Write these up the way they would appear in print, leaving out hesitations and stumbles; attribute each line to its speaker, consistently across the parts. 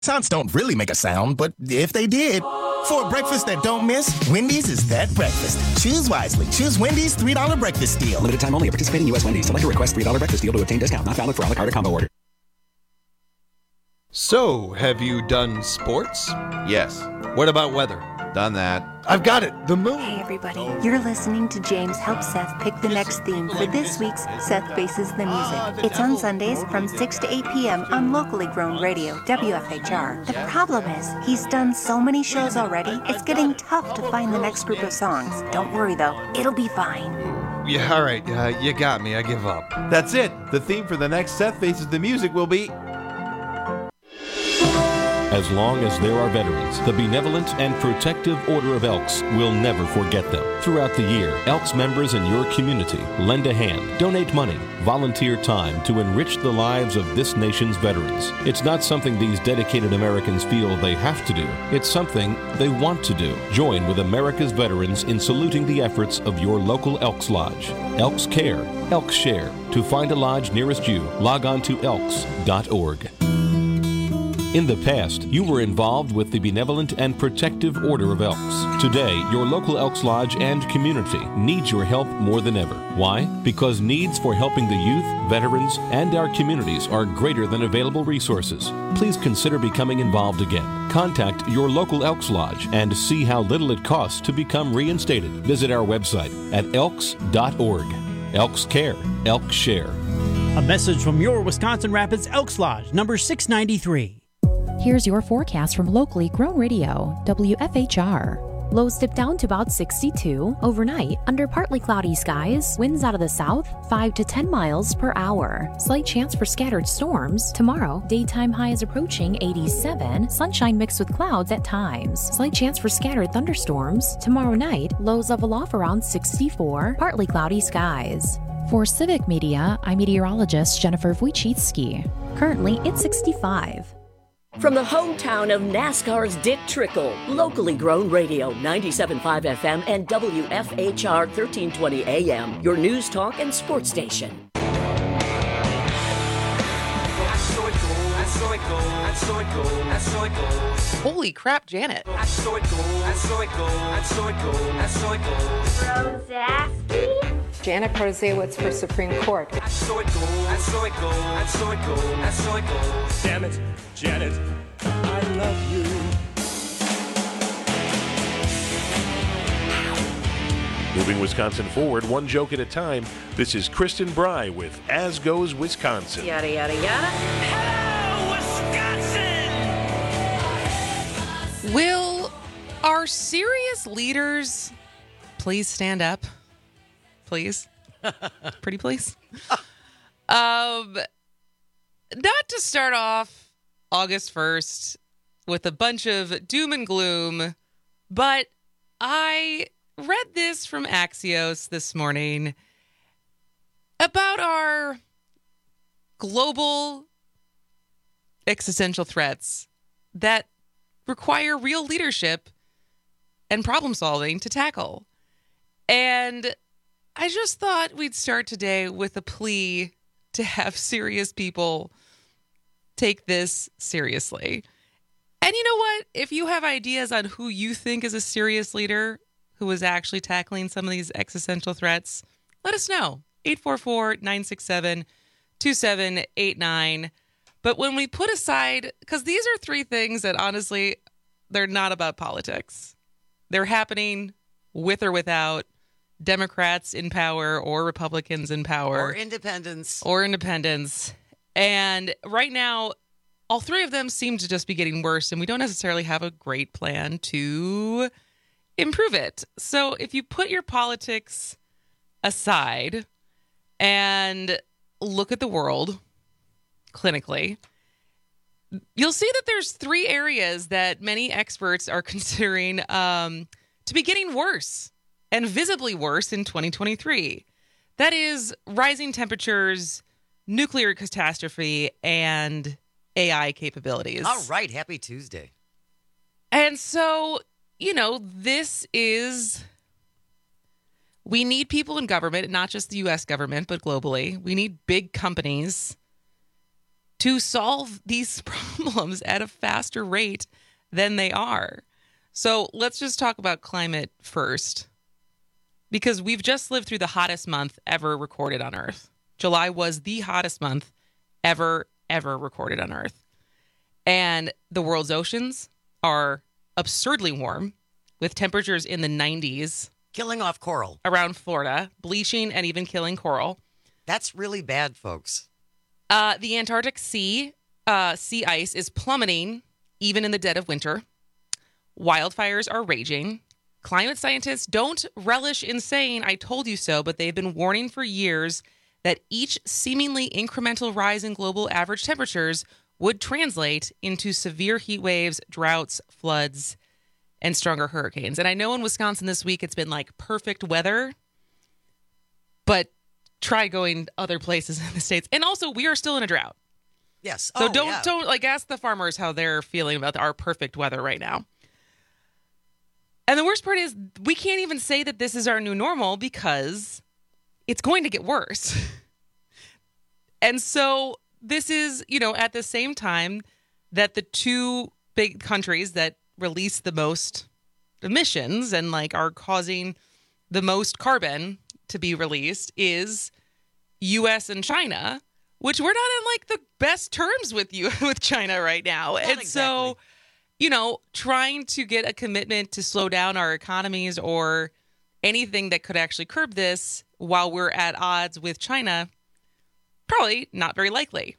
Speaker 1: Croissants don't really make a sound, but if they did, for a breakfast that don't miss, Wendy's is that breakfast. Choose wisely. Choose Wendy's $3 breakfast deal.
Speaker 2: Limited time only. Participating U.S. Wendy's. Select a request $3 breakfast deal to obtain discount. Not valid for a la carte or combo order.
Speaker 3: So, have you done sports?
Speaker 4: Yes.
Speaker 3: What about weather?
Speaker 4: Done that.
Speaker 3: I've got it. The moon.
Speaker 5: Hey, everybody. You're listening to James help Seth pick the next theme for this week's Seth Faces the Music. It's on Sundays from 6 to 8 p.m. on locally grown radio, WFHR. The problem is, he's done so many shows already, it's getting tough to find the next group of songs. Don't worry, though. It'll be fine.
Speaker 3: Yeah, all right. You got me. I give up.
Speaker 4: That's it. The theme for the next Seth Faces the Music will be...
Speaker 6: As long as there are veterans, the Benevolent and Protective Order of Elks will never forget them. Throughout the year, Elks members in your community lend a hand, donate money, volunteer time to enrich the lives of this nation's veterans. It's not something these dedicated Americans feel they have to do. It's something they want to do. Join with America's veterans in saluting the efforts of your local Elks Lodge. Elks Care, Elks Share. To find a lodge nearest you, log on to elks.org. In the past, you were involved with the Benevolent and Protective Order of Elks. Today, your local Elks Lodge and community needs your help more than ever. Why? Because needs for helping the youth, veterans, and our communities are greater than available resources. Please consider becoming involved again. Contact your local Elks Lodge and see how little it costs to become reinstated. Visit our website at elks.org. Elks Care, Elks Share.
Speaker 7: A message from your Wisconsin Rapids Elks Lodge, number 693.
Speaker 8: Here's your forecast from locally grown radio, WFHR. Lows dip down to about 62 overnight under partly cloudy skies. Winds out of the south 5 to 10 miles per hour. Slight chance for scattered storms. Tomorrow, daytime high is approaching 87. Sunshine mixed with clouds at times. Slight chance for scattered thunderstorms. Tomorrow night, lows level off around 64. Partly cloudy skies. For Civic Media, I'm meteorologist Jennifer Wojcicki. Currently, it's 65.
Speaker 9: From the hometown of NASCAR's Dick Trickle, locally grown radio, 97.5 FM and WFHR 1320 AM, your news, talk, and sports station.
Speaker 10: Holy crap, Janet.
Speaker 11: Janet Protasiewicz for Supreme Court.
Speaker 12: Damn it, Janet, I love you.
Speaker 13: Moving Wisconsin forward, one joke at a time. This is Kristen Bry with As Goes Wisconsin.
Speaker 10: Yada, yada, yada.
Speaker 12: Hello, Wisconsin!
Speaker 10: Will our serious leaders please stand up? Please? Pretty please? Not to start off August 1st with a bunch of doom and gloom, but I read this from Axios this morning about our global existential threats that require real leadership and problem solving to tackle. And I just thought we'd start today with a plea to have serious people take this seriously. And you know what? If you have ideas on who you think is a serious leader who is actually tackling some of these existential threats, let us know. 844-967-2789. But when we put aside, because these are three things that honestly, they're not about politics. They're happening with or without Democrats in power or Republicans in power.
Speaker 14: Or independents.
Speaker 10: And right now, all three of them seem to just be getting worse, and we don't necessarily have a great plan to improve it. So if you put your politics aside and look at the world clinically, you'll see that there's three areas that many experts are considering to be getting worse and visibly worse in 2023. That is rising temperatures, nuclear catastrophe, and AI capabilities.
Speaker 14: All right. Happy Tuesday.
Speaker 10: And so, we need people in government, not just the U.S. government, but globally. We need big companies to solve these problems at a faster rate than they are. So let's just talk about climate first, because we've just lived through the hottest month ever recorded on Earth. July was the hottest month ever recorded on Earth. And the world's oceans are absurdly warm, with temperatures in the 90s.
Speaker 14: Killing off coral.
Speaker 10: Around Florida, bleaching and even killing coral.
Speaker 14: That's really bad, folks.
Speaker 10: The Antarctic sea ice is plummeting even in the dead of winter. Wildfires are raging. Climate scientists don't relish in saying, "I told you so," but they've been warning for years that each seemingly incremental rise in global average temperatures would translate into severe heat waves, droughts, floods, and stronger hurricanes. And I know in Wisconsin this week it's been like perfect weather, but try going other places in the States. And also, we are still in a drought.
Speaker 14: Yes.
Speaker 10: So don't like ask the farmers how they're feeling about our perfect weather right now. And the worst part is we can't even say that this is our new normal because it's going to get worse. And so this is, at the same time that the two big countries that release the most emissions and are causing the most carbon to be released is U.S. and China, which we're not in the best terms with China right now.
Speaker 14: Not
Speaker 10: and
Speaker 14: exactly.
Speaker 10: So, trying to get a commitment to slow down our economies or anything that could actually curb this while we're at odds with China, probably not very likely.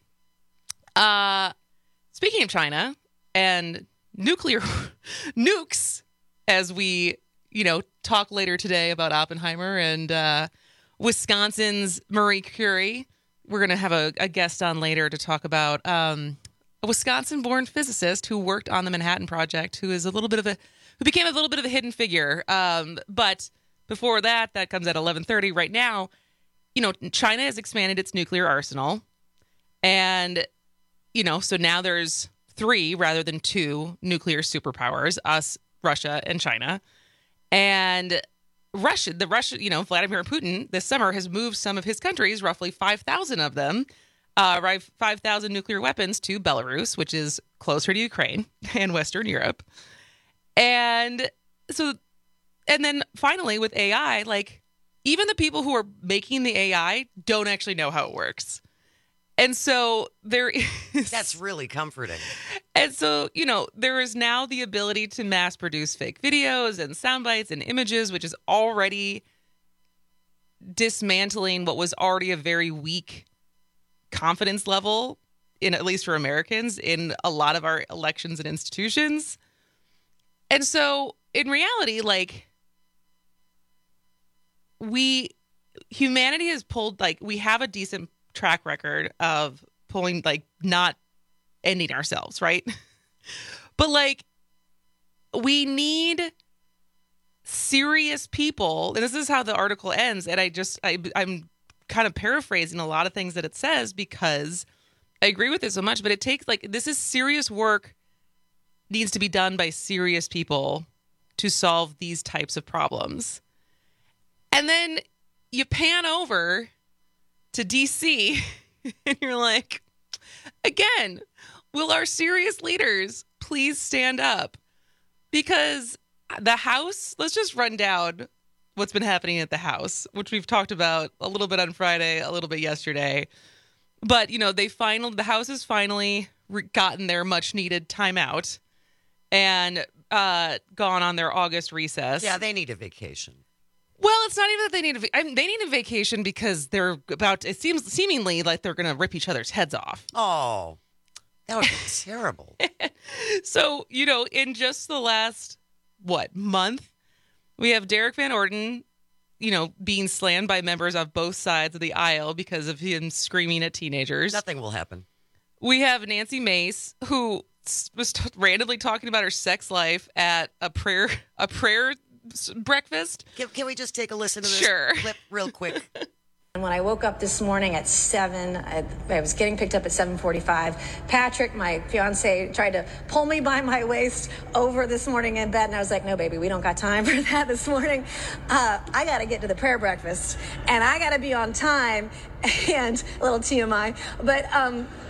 Speaker 10: Speaking of China and nuclear nukes, as we, talk later today about Oppenheimer and Wisconsin's Marie Curie. We're going to have a guest on later to talk about a Wisconsin-born physicist who worked on the Manhattan Project, who became a little bit of a hidden figure. But before that comes at 11:30. Right now, China has expanded its nuclear arsenal, and so now there's 3 rather than 2 nuclear superpowers: us, Russia, and China. And Vladimir Putin this summer has moved some of his countries, roughly 5,000 of them, 5,000 nuclear weapons to Belarus, which is closer to Ukraine and Western Europe. And then finally with AI, even the people who are making the AI don't actually know how it works. And so there is...
Speaker 14: That's really comforting.
Speaker 10: And so, there is now the ability to mass produce fake videos and sound bites and images, which is already dismantling what was already a very weak confidence level, at least for Americans, in a lot of our elections and institutions. And so in reality, humanity has pulled, we have a decent track record of pulling, not ending ourselves, right? But we need serious people, and this is how the article ends, and I'm kind of paraphrasing a lot of things that it says because I agree with it so much, but it takes this is serious work, needs to be done by serious people to solve these types of problems. And then you pan over to DC and you're like, again, will our serious leaders please stand up? Because the House, let's just run down what's been happening at the House, which we've talked about a little bit on Friday, a little bit yesterday. But, the House has finally gotten their much needed timeout and gone on their August recess.
Speaker 14: Yeah, they need a vacation.
Speaker 10: Well, it's not even that they need they need a vacation because they're seemingly like they're going to rip each other's heads off.
Speaker 14: Oh, that would be terrible.
Speaker 10: So, in just the last, month, we have Derek Van Orden, being slammed by members of both sides of the aisle because of him screaming at teenagers.
Speaker 14: Nothing will happen.
Speaker 10: We have Nancy Mace, who was randomly talking about her sex life at a prayer breakfast.
Speaker 14: Can we just take a listen to this clip real quick?
Speaker 11: When I woke up this morning at 7, I was getting picked up at 7:45. Patrick, my fiance, tried to pull me by my waist over this morning in bed, and I was like, no, baby, we don't got time for that this morning. I got to get to the prayer breakfast, and I got to be on time, and a little TMI, but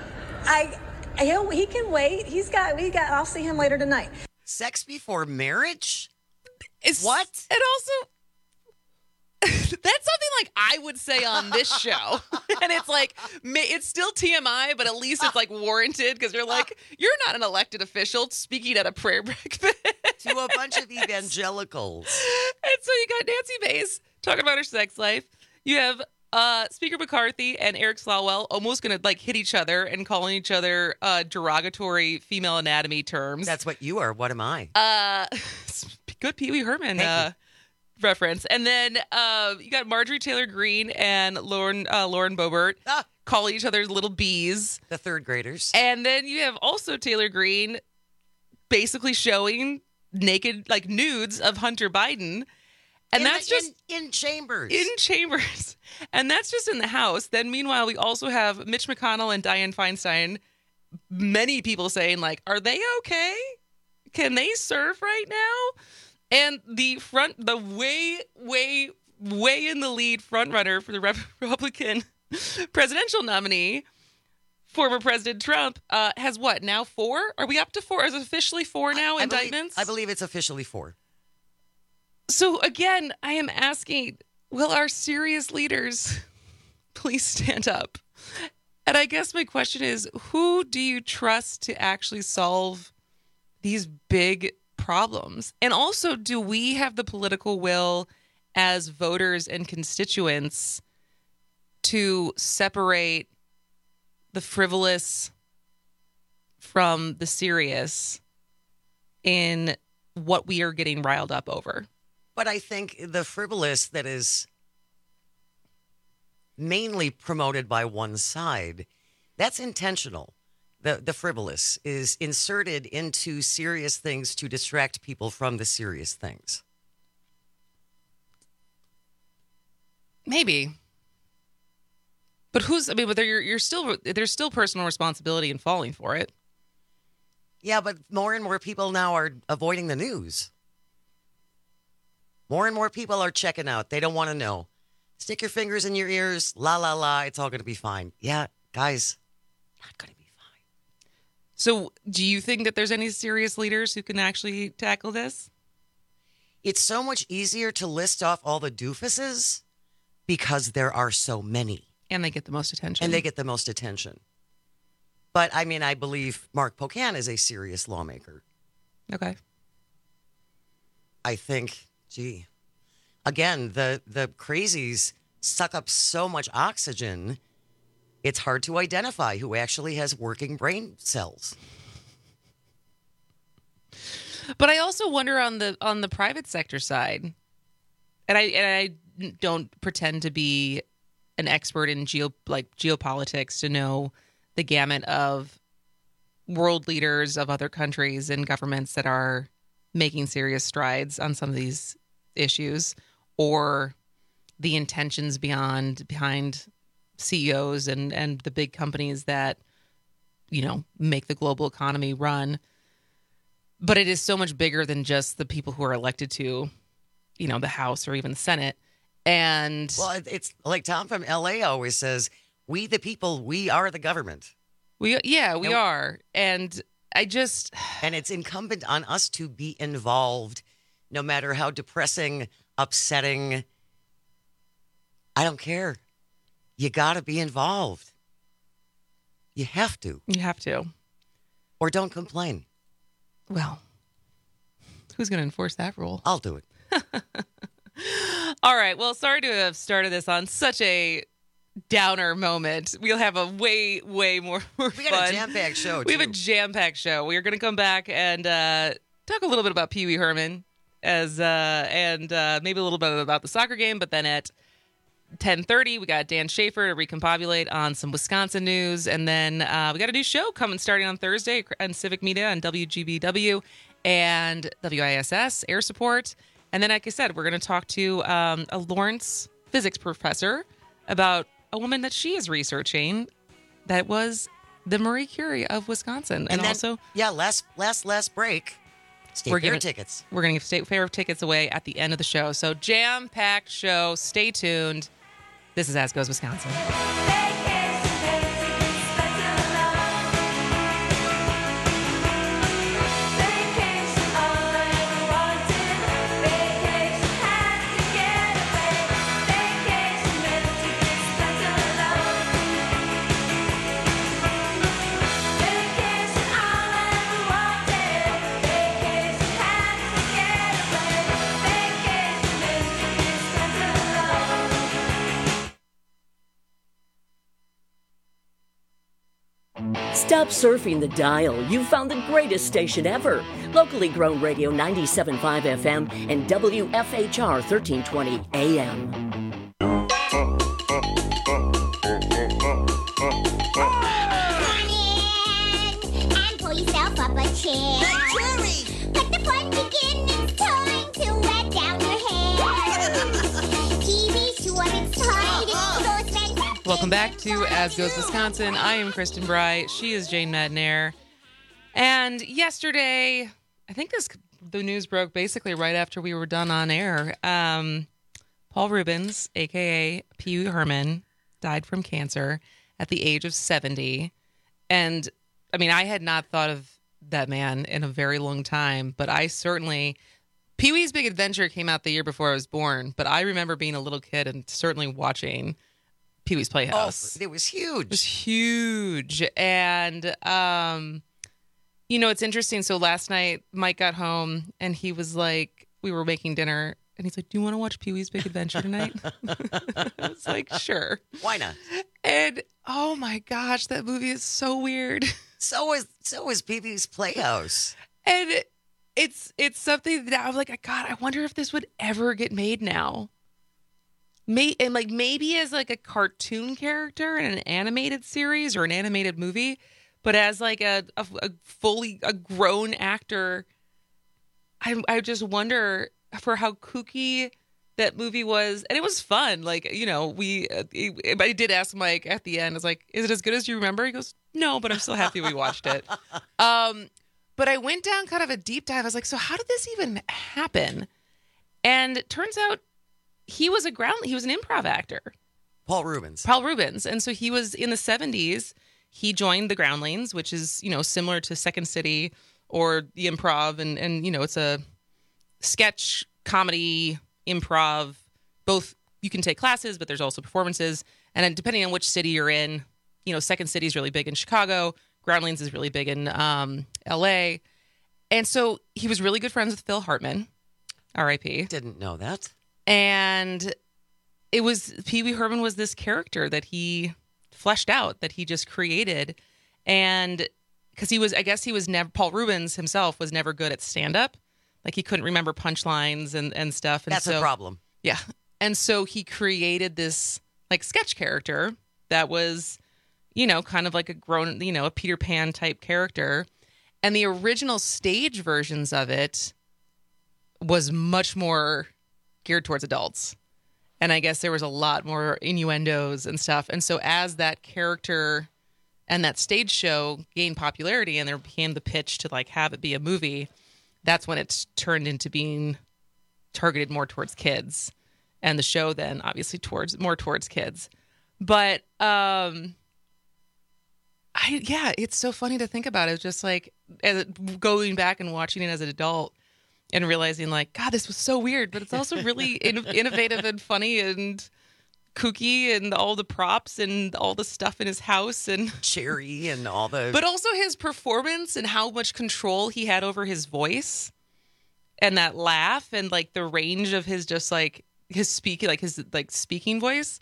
Speaker 11: he can wait. I'll see him later tonight.
Speaker 14: Sex before marriage?
Speaker 10: What? And also, that's something like I would say on this show. And it's like, it's still TMI, but at least it's like warranted because you're like, you're not an elected official speaking at a prayer breakfast.
Speaker 14: To a bunch of evangelicals.
Speaker 10: And so you got Nancy Mace talking about her sex life. You have Speaker McCarthy and Eric Swalwell almost going to like hit each other and calling each other derogatory female anatomy terms.
Speaker 14: That's what you are. What am I?
Speaker 10: Good Pee Wee Herman reference. And then you got Marjorie Taylor Greene and Lauren Boebert calling each other little bees.
Speaker 14: The third graders.
Speaker 10: And then you have also Taylor Greene basically showing naked, like nudes of Hunter Biden. And that's just
Speaker 14: in chambers.
Speaker 10: In chambers. And that's just in the House. Then meanwhile, we also have Mitch McConnell and Dianne Feinstein. Many people saying like, are they okay? Can they serve right now? And the way in the lead front runner for the Republican presidential nominee, former President Trump, has what, now 4? Are we up to 4? Is it officially 4 now, indictments?
Speaker 14: I believe it's officially 4.
Speaker 10: So again, I am asking, will our serious leaders please stand up? And I guess my question is, who do you trust to actually solve these big problems? And also, do we have the political will as voters and constituents to separate the frivolous from the serious in what we are getting riled up over?
Speaker 14: But I think the frivolous that is mainly promoted by one side, that's intentional. The frivolous is inserted into serious things to distract people from the serious things.
Speaker 10: Maybe. But there's still personal responsibility in falling for it.
Speaker 14: Yeah, but more and more people now are avoiding the news. More and more people are checking out. They don't want to know. Stick your fingers in your ears. La, la, la. It's all going to be fine. Yeah, guys, not going to be fine.
Speaker 10: So do you think that there's any serious leaders who can actually tackle this?
Speaker 14: It's so much easier to list off all the doofuses because there are so many.
Speaker 10: And they get the most attention.
Speaker 14: But, I mean, I believe Mark Pocan is a serious lawmaker.
Speaker 10: Okay.
Speaker 14: I think, again, the crazies suck up so much oxygen, it's hard to identify who actually has working brain cells.
Speaker 10: But I also wonder on the private sector side, and I don't pretend to be an expert in geopolitics to know the gamut of world leaders of other countries and governments that are making serious strides on some of these issues, or the intentions behind CEOs and the big companies that, make the global economy run. But it is so much bigger than just the people who are elected to, the House or even the Senate. And
Speaker 14: well, it's like Tom from LA always says, we the people, we are the government.
Speaker 10: We are. And
Speaker 14: and it's incumbent on us to be involved, no matter how depressing, upsetting. I don't care. You got to be involved. You have to. Or don't complain.
Speaker 10: Well, who's going to enforce that rule?
Speaker 14: I'll do it.
Speaker 10: All right. Well, sorry to have started this on such a downer moment. We'll have a way more fun.
Speaker 14: We got a jam-packed show, too.
Speaker 10: We have a jam-packed show. We are going to come back and talk a little bit about Pee Wee Herman and maybe a little bit about the soccer game. But then at 10:30, we got Dan Schaefer to recombobulate on some Wisconsin news. And then we got a new show starting on Thursday on Civic Media on WGBW and WISS Air Support. And then, like I said, we're going to talk to a Lawrence physics professor about a woman that she is researching that was the Marie Curie of Wisconsin. And then, also...
Speaker 14: Yeah, last break. State Fair tickets.
Speaker 10: We're going to give State Fair tickets away at the end of the show. So jam-packed show. Stay tuned. This is As Goes Wisconsin.
Speaker 9: Stop surfing the dial. You've found the greatest station ever. Locally grown radio 97.5 FM and WFHR 1320 AM.
Speaker 12: And pull yourself up a chair. Let the fun begin. It's time to let down your hair. TV sure it's time to go spend.
Speaker 10: Welcome back to As Goes Wisconsin. I am Kristen Bry. She is Jane Madnair. And yesterday, I think the news broke basically right after we were done on air. Paul Reubens, a.k.a. Pee Wee Herman, died from cancer at the age of 70. And, I mean, I had not thought of that man in a very long time, but I certainly... Pee-wee's Big Adventure came out the year before I was born, but I remember being a little kid and certainly watching Pee-wee's Playhouse.
Speaker 14: Oh, it was huge.
Speaker 10: It was huge. And, you know, it's interesting. So last night, Mike got home and he was like, we were making dinner and he's like, do you want to watch Pee-wee's Big Adventure tonight? I was like, sure.
Speaker 14: Why not?
Speaker 10: And, oh my gosh, that movie is so weird.
Speaker 14: So is Pee-wee's Playhouse.
Speaker 10: And it's something that I'm like, God, I wonder if this would ever get made now. Maybe as like a cartoon character in an animated series or an animated movie, but as like a fully grown actor, I just wonder for how kooky that movie was. And it was fun. Like, you know, I did ask Mike at the end, I was like, is it as good as you remember? He goes, no, but I'm still happy we watched it. But I went down kind of a deep dive. I was like, so how did this even happen? And it turns out he was an improv actor.
Speaker 14: Paul Reubens.
Speaker 10: And so he was in the 70s. He joined the Groundlings, which is, you know, similar to Second City or the Improv. And you know, it's a sketch, comedy, improv. Both you can take classes, but there's also performances. And then depending on which city you're in, you know, Second City is really big in Chicago. Groundlings is really big in L.A. And so he was really good friends with Phil Hartman, R.I.P.
Speaker 14: Didn't know that.
Speaker 10: And it was Pee Wee Herman was this character that he fleshed out, that he just created. And because Paul Reubens himself was never good at stand-up. Like he couldn't remember punchlines and stuff. And
Speaker 14: That's a problem.
Speaker 10: Yeah. And so he created this like sketch character that was, you know, kind of like a grown, you know, a Peter Pan type character. And the original stage versions of it was much more geared towards adults. And I guess there was a lot more innuendos and stuff. And so as that character and that stage show gained popularity and there became the pitch to like have it be a movie, that's when it's turned into being targeted more towards kids. And the show then obviously more towards kids. But it's so funny to think about it. It's just like going back and watching it as an adult and realizing like, God, this was so weird, but it's also really innovative and funny and kooky and all the props and all the stuff in his house and
Speaker 14: Cherry and all the...
Speaker 10: But also his performance and how much control he had over his voice and that laugh and like the range of his just like his speaking voice.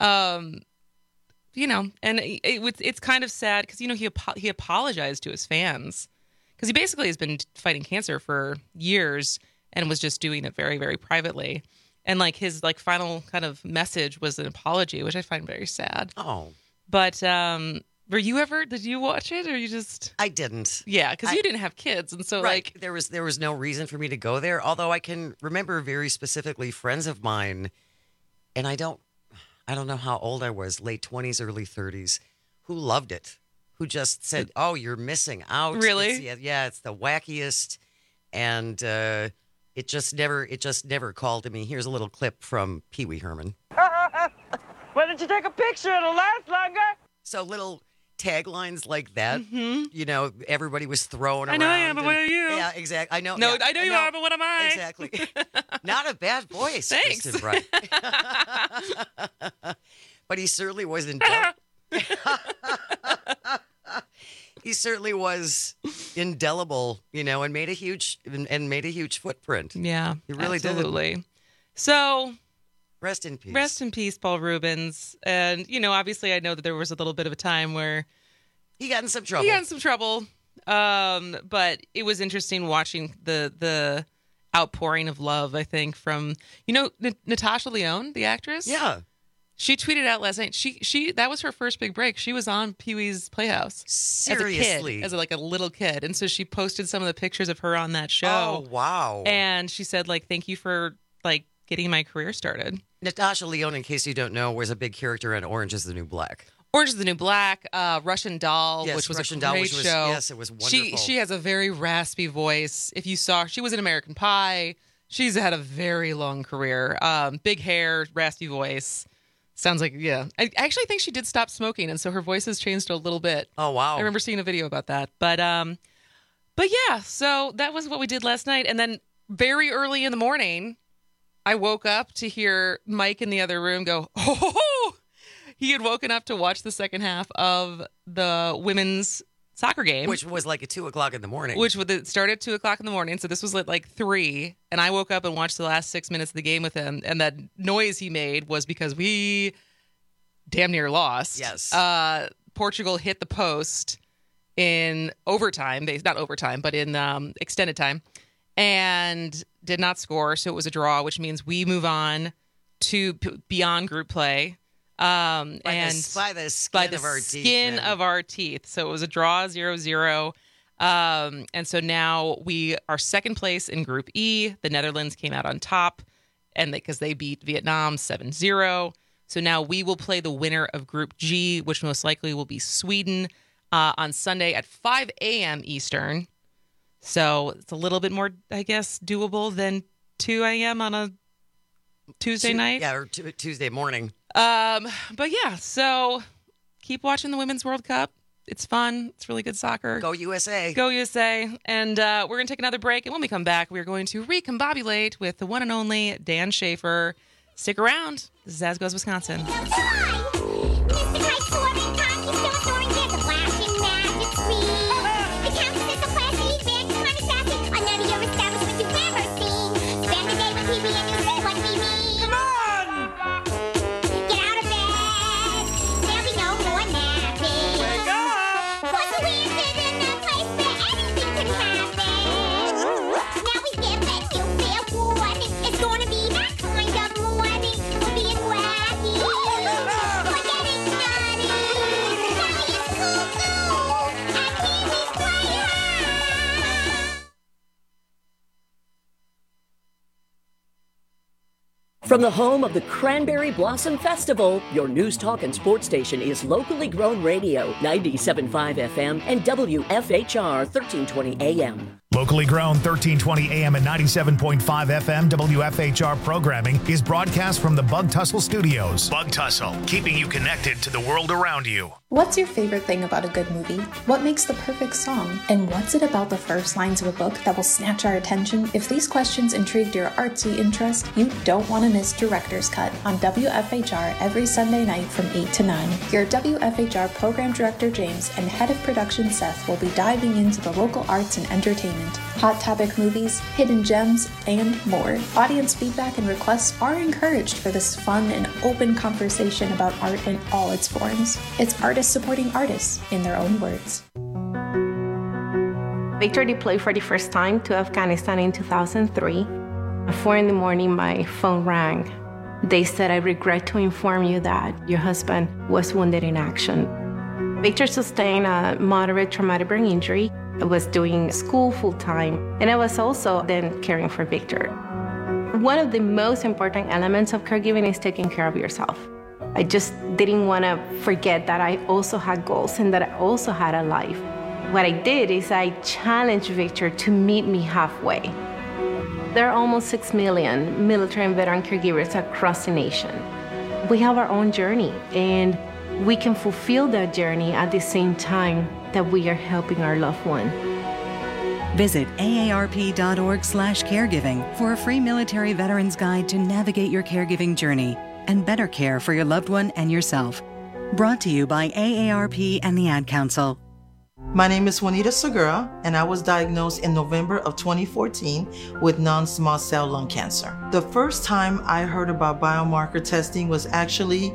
Speaker 10: You know, and it's kind of sad because, you know, he apologized to his fans because he basically has been fighting cancer for years and was just doing it very, very privately. And like his like final kind of message was an apology, which I find very sad.
Speaker 14: Oh,
Speaker 10: but did you watch it or you just?
Speaker 14: I didn't.
Speaker 10: Yeah, because you didn't have kids, and so
Speaker 14: right.
Speaker 10: like
Speaker 14: there was no reason for me to go there. Although I can remember very specifically friends of mine, and I don't know how old I was, late 20s, early 30s, who loved it, who just said, oh, you're missing out.
Speaker 10: Really?
Speaker 14: It's the wackiest. And it just never called to me. Here's a little clip from Pee Wee Herman.
Speaker 15: Why didn't you take a picture? It'll last longer.
Speaker 14: So little taglines like that,
Speaker 10: mm-hmm.
Speaker 14: you know, everybody was throwing around.
Speaker 10: I know I am, but what are you?
Speaker 14: Yeah, exactly. I know.
Speaker 10: No,
Speaker 14: yeah,
Speaker 10: I know you are, but what am I?
Speaker 14: Exactly. Not a bad voice.
Speaker 10: Thanks.
Speaker 14: Kristen, right. But he certainly was he certainly was indelible, you know, and made a huge footprint.
Speaker 10: Yeah,
Speaker 14: he really
Speaker 10: absolutely.
Speaker 14: did.
Speaker 10: So,
Speaker 14: rest in peace.
Speaker 10: Rest in peace, Paul Reubens. And you know, obviously, I know that there was a little bit of a time where
Speaker 14: He got in some trouble.
Speaker 10: He got in some trouble. But it was interesting watching the outpouring of love, I think, from, Natasha Lyonne, the actress.
Speaker 14: Yeah.
Speaker 10: She tweeted out last night. She that was her first big break. She was on Pee-wee's Playhouse.
Speaker 14: Seriously?
Speaker 10: As a little kid. And so she posted some of the pictures of her on that show.
Speaker 14: Oh, wow.
Speaker 10: And she said, thank you for, getting my career started.
Speaker 14: Natasha Lyonne, in case you don't know, was a big character in Orange is the New Black.
Speaker 10: Orange is the New Black, Russian Doll,
Speaker 14: Yes,
Speaker 10: which was
Speaker 14: Russian
Speaker 10: a
Speaker 14: Doll,
Speaker 10: great
Speaker 14: which was-
Speaker 10: show.
Speaker 14: yes, it was wonderful.
Speaker 10: She has a very raspy voice. If you saw, she was in American Pie. She's had a very long career. Big hair, raspy voice. Sounds like, yeah. I actually think she did stop smoking, and so her voice has changed a little bit.
Speaker 14: Oh, wow.
Speaker 10: I remember seeing a video about that. But yeah, so that was what we did last night. And then very early in the morning, I woke up to hear Mike in the other room go, oh! He had woken up to watch the second half of the women's soccer game.
Speaker 14: Which was at 2 o'clock in the morning.
Speaker 10: Which would start at 2 o'clock in the morning. So this was at 3. And I woke up and watched the last 6 minutes of the game with him. And that noise he made was because we damn near lost.
Speaker 14: Yes.
Speaker 10: Portugal hit the post in overtime. Not overtime, but in extended time. And did not score. So it was a draw, which means we move on to beyond group play.
Speaker 14: By the skin
Speaker 10: of our teeth. So it was a draw 0-0. And so now we are second place in Group E. The Netherlands came out on top, and because they beat Vietnam 7-0. So now we will play the winner of Group G, which most likely will be Sweden, on Sunday at 5 a.m. Eastern. So it's a little bit more, I guess, doable than 2 a.m. on a Tuesday night.
Speaker 14: Yeah, or Tuesday morning.
Speaker 10: But yeah, so keep watching the Women's World Cup. It's fun. It's really good soccer.
Speaker 14: Go USA.
Speaker 10: Go USA. And we're going to take another break. And when we come back, we're going to recombobulate with the one and only Dan Schaefer. Stick around. This is As Goes Wisconsin.
Speaker 9: From the home of the Cranberry Blossom Festival, your news, talk, and sports station is locally grown radio, 97.5 FM and WFHR 1320 AM.
Speaker 16: Locally grown 1320 AM and 97.5 FM WFHR programming is broadcast from the Bug Tussle Studios. Bug Tussle, keeping you connected to the world around you.
Speaker 17: What's your favorite thing about a good movie? What makes the perfect song? And what's it about the first lines of a book that will snatch our attention? If these questions intrigued your artsy interest, you don't want to miss Director's Cut on WFHR every Sunday night from 8 to 9. Your WFHR Program Director James and Head of Production Seth will be diving into the local arts and entertainment, hot topic movies, hidden gems, and more. Audience feedback and requests are encouraged for this fun and open conversation about art in all its forms. It's artists supporting artists in their own words.
Speaker 18: Victor deployed for the first time to Afghanistan in 2003. At 4 in the morning, my phone rang. They said, "I regret to inform you that your husband was wounded in action." Victor sustained a moderate traumatic brain injury. I was doing school full-time, and I was also then caring for Victor. One of the most important elements of caregiving is taking care of yourself. I just didn't want to forget that I also had goals and that I also had a life. What I did is I challenged Victor to meet me halfway. There are almost 6 million military and veteran caregivers across the nation. We have our own journey, and we can fulfill that journey at the same time that we are helping our loved one.
Speaker 19: Visit aarp.org/caregiving for a free military veterans guide to navigate your caregiving journey and better care for your loved one and yourself. Brought to you by AARP and the Ad Council.
Speaker 20: My name is Juanita Segura, and I was diagnosed in November of 2014 with non-small cell lung cancer. The first time I heard about biomarker testing was actually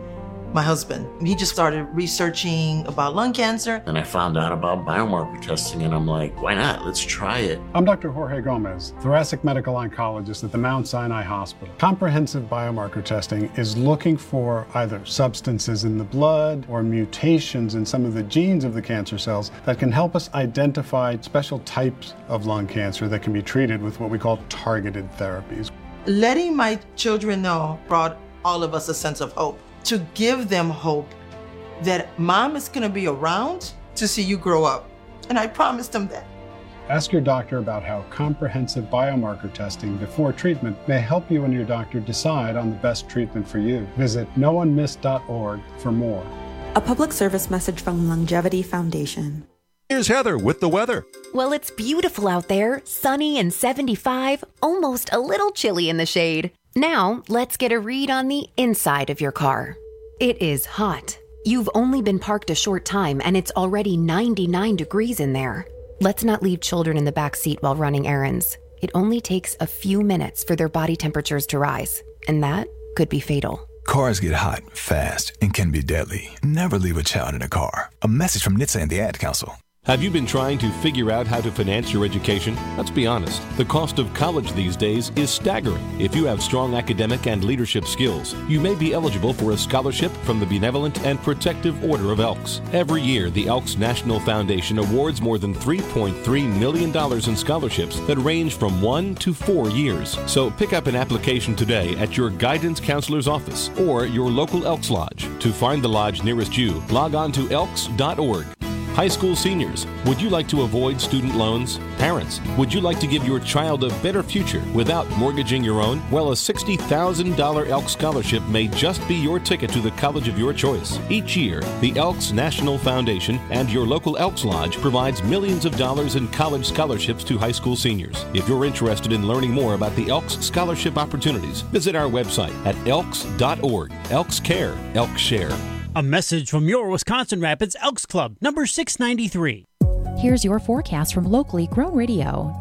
Speaker 20: my husband. He just started researching about lung cancer.
Speaker 21: And I found out about biomarker testing, and I'm like, why not? Let's try it.
Speaker 22: I'm Dr. Jorge Gomez, thoracic medical oncologist at the Mount Sinai Hospital. Comprehensive biomarker testing is looking for either substances in the blood or mutations in some of the genes of the cancer cells that can help us identify special types of lung cancer that can be treated with what we call targeted therapies.
Speaker 20: Letting my children know brought all of us a sense of hope. To give them hope that mom is going to be around to see you grow up. And I promised them that.
Speaker 22: Ask your doctor about how comprehensive biomarker testing before treatment may help you and your doctor decide on the best treatment for you. Visit noonemiss.org for more.
Speaker 23: A public service message from Longevity Foundation.
Speaker 24: Here's Heather with the weather.
Speaker 8: Well, it's beautiful out there, sunny and 75, almost a little chilly in the shade. Now, let's get a read on the inside of your car. It is hot. You've only been parked a short time and it's already 99 degrees in there. Let's not leave children in the back seat while running errands. It only takes a few minutes for their body temperatures to rise, and that could be fatal.
Speaker 25: Cars get hot, fast, and can be deadly. Never leave a child in a car. A message from NHTSA and the Ad Council.
Speaker 6: Have you been trying to figure out how to finance your education? Let's be honest, the cost of college these days is staggering. If you have strong academic and leadership skills, you may be eligible for a scholarship from the Benevolent and Protective Order of Elks. Every year, the Elks National Foundation awards more than $3.3 million in scholarships that range from 1 to 4 years. So pick up an application today at your guidance counselor's office or your local Elks Lodge. To find the lodge nearest you, log on to elks.org. High school seniors, would you like to avoid student loans? Parents, would you like to give your child a better future without mortgaging your own? Well, a $60,000 Elks scholarship may just be your ticket to the college of your choice. Each year, the Elks National Foundation and your local Elks Lodge provides millions of dollars in college scholarships to high school seniors. If you're interested in learning more about the Elks scholarship opportunities, visit our website at elks.org. Elks Care, Elks Share.
Speaker 7: A message from your Wisconsin Rapids Elks Club, number 693.
Speaker 8: Here's your forecast from locally grown radio,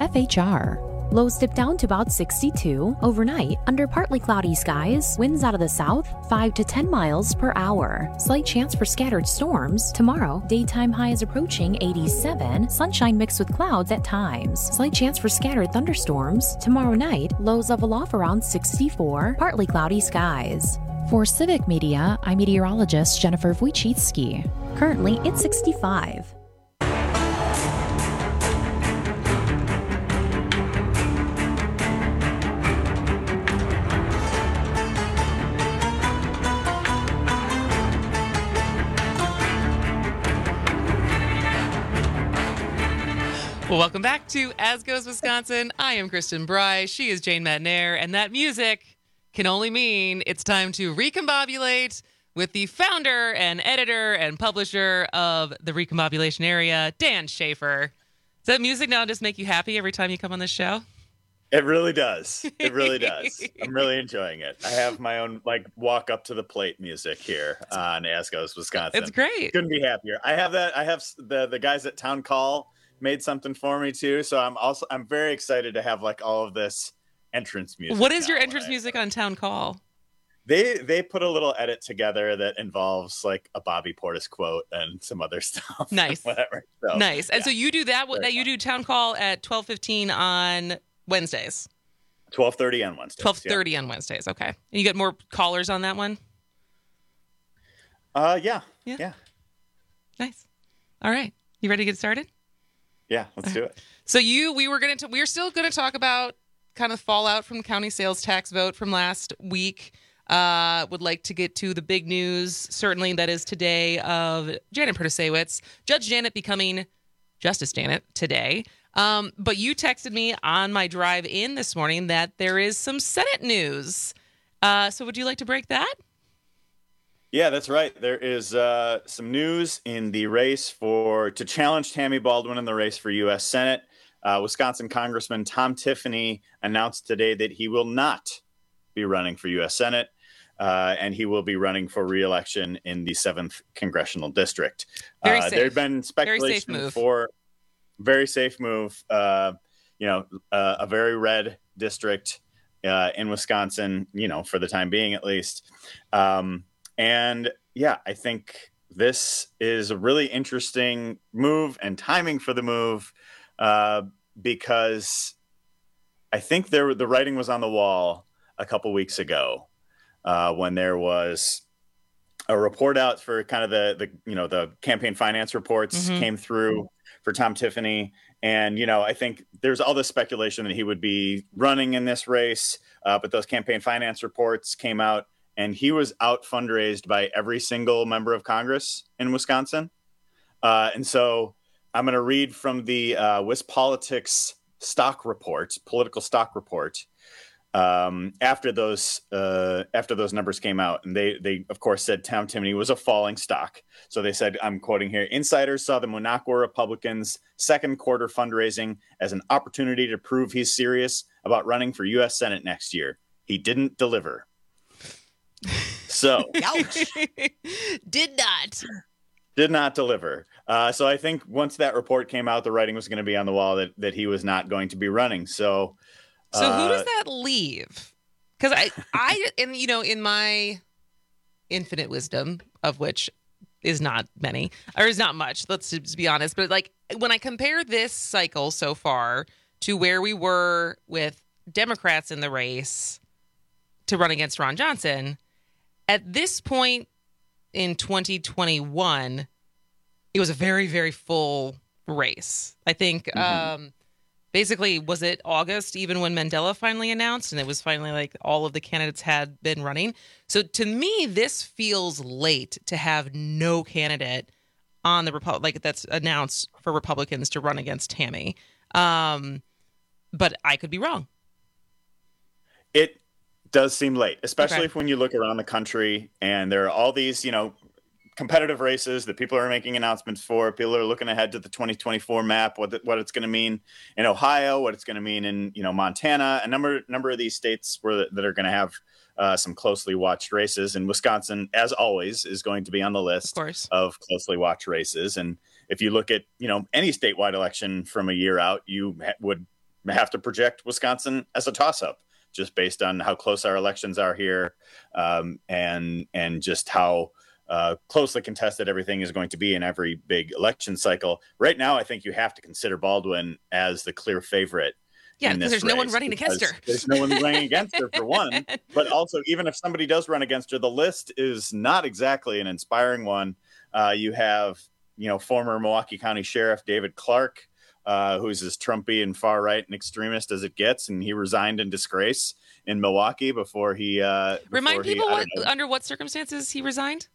Speaker 8: WFHR. Lows dip down to about 62 overnight under partly cloudy skies. Winds out of the south, 5 to 10 miles per hour. Slight chance for scattered storms. Tomorrow, daytime highs approaching 87. Sunshine mixed with clouds at times. Slight chance for scattered thunderstorms. Tomorrow night, lows level off around 64. Partly cloudy skies. For Civic Media, I'm meteorologist Jennifer Wojcicki. Currently, it's 65.
Speaker 10: Well, welcome back to As Goes Wisconsin. I am Kristen Bry. She is Jane Madnair, and that music can only mean it's time to recombobulate with the founder and editor and publisher of the Recombobulation Area, Dan Schaefer. Does that music now just make you happy every time you come on this show?
Speaker 26: It really does. It really does. I'm really enjoying it. I have my own walk up to the plate music here on As Goes Wisconsin.
Speaker 10: It's great.
Speaker 26: Couldn't be happier. I have that. I have the guys at Town Call made something for me too. So I'm very excited to have all of this entrance music.
Speaker 10: What is your entrance music on Town Call?
Speaker 26: They put a little edit together that involves a Bobby Portis quote and some other stuff.
Speaker 10: Nice.
Speaker 26: Whatever. So,
Speaker 10: nice. And so you do that you do Town Call at 12:15 on Wednesdays.
Speaker 26: 12:30 on Wednesdays.
Speaker 10: 12:30 on Wednesdays. Okay. And you get more callers on that one?
Speaker 26: Yeah.
Speaker 10: Nice. All right. You ready to get started?
Speaker 26: Yeah, let's do it.
Speaker 10: So we're still going to talk about kind of fallout from the county sales tax vote from last week. Would like to get to the big news, certainly, that is today of Janet Protasiewicz, Judge Janet becoming Justice Janet today. But you texted me on my drive in this morning that there is some Senate news. So would you like to break that?
Speaker 26: Yeah, that's right. There is some news in the race to challenge Tammy Baldwin in the race for U.S. Senate. Wisconsin Congressman Tom Tiffany announced today that he will not be running for U.S. Senate, and he will be running for re-election in the 7th Congressional District.
Speaker 10: Very safe.
Speaker 26: There had been speculation very safe move. A very red district in Wisconsin, for the time being at least. And yeah, I think this is a really interesting move and timing for the move, because I think the writing was on the wall a couple weeks ago when there was a report out for kind of the campaign finance reports came through for Tom Tiffany. And, I think there's all this speculation that he would be running in this race, but those campaign finance reports came out, and he was out fundraised by every single member of Congress in Wisconsin. And so I'm going to read from the WisPolitics political stock report, after those numbers came out. And they of course said Tom Tiffany was a falling stock. So they said, I'm quoting here, insiders saw the Monaco Republicans' second quarter fundraising as an opportunity to prove he's serious about running for U.S. Senate next year. He didn't deliver. So
Speaker 10: did not deliver.
Speaker 26: So I think once that report came out, the writing was going to be on the wall that he was not going to be running. So
Speaker 10: who does that leave? Because I in my infinite wisdom, of which is not many, or is not much, let's just be honest, but like when I compare this cycle so far to where we were with Democrats in the race to run against Ron Johnson, at this point in 2021, it was a very, very full race. I think basically, was it August, even when Mandela finally announced, and it was finally like all of the candidates had been running. So to me, this feels late to have no candidate on the that's announced for Republicans to run against Tammy. But I could be wrong.
Speaker 26: It does seem late, especially when you look around the country and there are all these, competitive races that people are making announcements for. People are looking ahead to the 2024 map, what it's going to mean in Ohio, what it's going to mean in Montana, a number of these states that are going to have some closely watched races. And Wisconsin, as always, is going to be on the list of closely watched races. And if you look at any statewide election from a year out, you would have to project Wisconsin as a toss-up, just based on how close our elections are here, and just how closely contested everything is going to be in every big election cycle. Right now, I think you have to consider Baldwin as the clear favorite.
Speaker 10: Yeah, because there's no one running against her.
Speaker 26: There's no one running against her, for one. But also, even if somebody does run against her, the list is not exactly an inspiring one. You have, former Milwaukee County Sheriff David Clark, who's as Trumpy and far right and extremist as it gets, and he resigned in disgrace in Milwaukee before he.
Speaker 10: Remind people under what circumstances he resigned.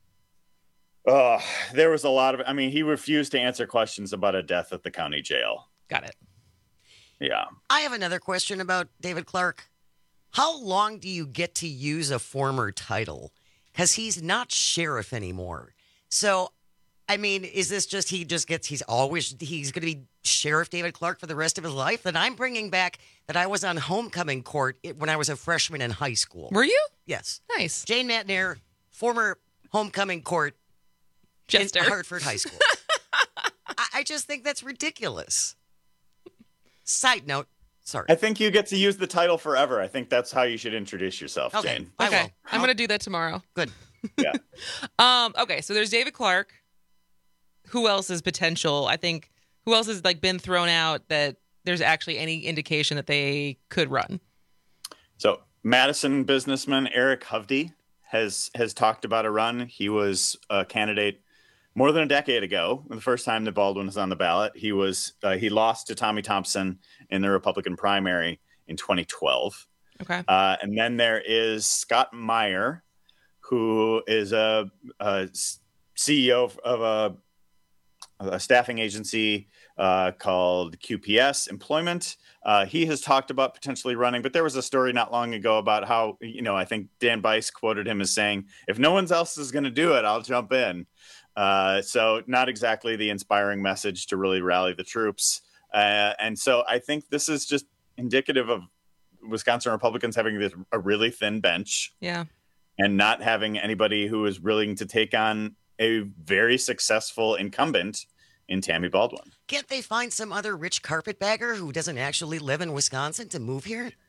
Speaker 26: There was a lot of. He refused to answer questions about a death at the county jail.
Speaker 10: Got it.
Speaker 26: Yeah.
Speaker 14: I have another question about David Clark. How long do you get to use a former title? Because he's not sheriff anymore. So, is this just he's going to be Sheriff David Clark for the rest of his life? Then I'm bringing back that I was on homecoming court when I was a freshman in high school.
Speaker 10: Were you?
Speaker 14: Yes.
Speaker 10: Nice.
Speaker 14: Jane Matnair, former homecoming court
Speaker 10: Jester.
Speaker 14: in Hartford High School. I just think that's ridiculous. Side note, sorry.
Speaker 26: I think you get to use the title forever. I think that's how you should introduce yourself, Jane.
Speaker 10: Okay. I'm going to do that tomorrow.
Speaker 14: Good.
Speaker 26: Yeah.
Speaker 10: Okay, so there's David Clark. Who else is potential? I think who else has been thrown out that there's actually any indication that they could run?
Speaker 26: So Madison businessman Eric Hovde has talked about a run. He was a candidate more than a decade ago. The first time that Baldwin was on the ballot, he lost to Tommy Thompson in the Republican primary in 2012.
Speaker 10: Okay.
Speaker 26: And then there is Scott Meyer, who is a CEO of a staffing agency called QPS Employment. He has talked about potentially running, but there was a story not long ago about how, I think Dan Bice quoted him as saying, if no one else is going to do it, I'll jump in. So not exactly the inspiring message to really rally the troops. And so I think this is just indicative of Wisconsin Republicans having a really thin bench.
Speaker 10: Yeah.
Speaker 26: And not having anybody who is willing to take on a very successful incumbent in Tammy Baldwin.
Speaker 14: Can't they find some other rich carpetbagger who doesn't actually live in Wisconsin to move here?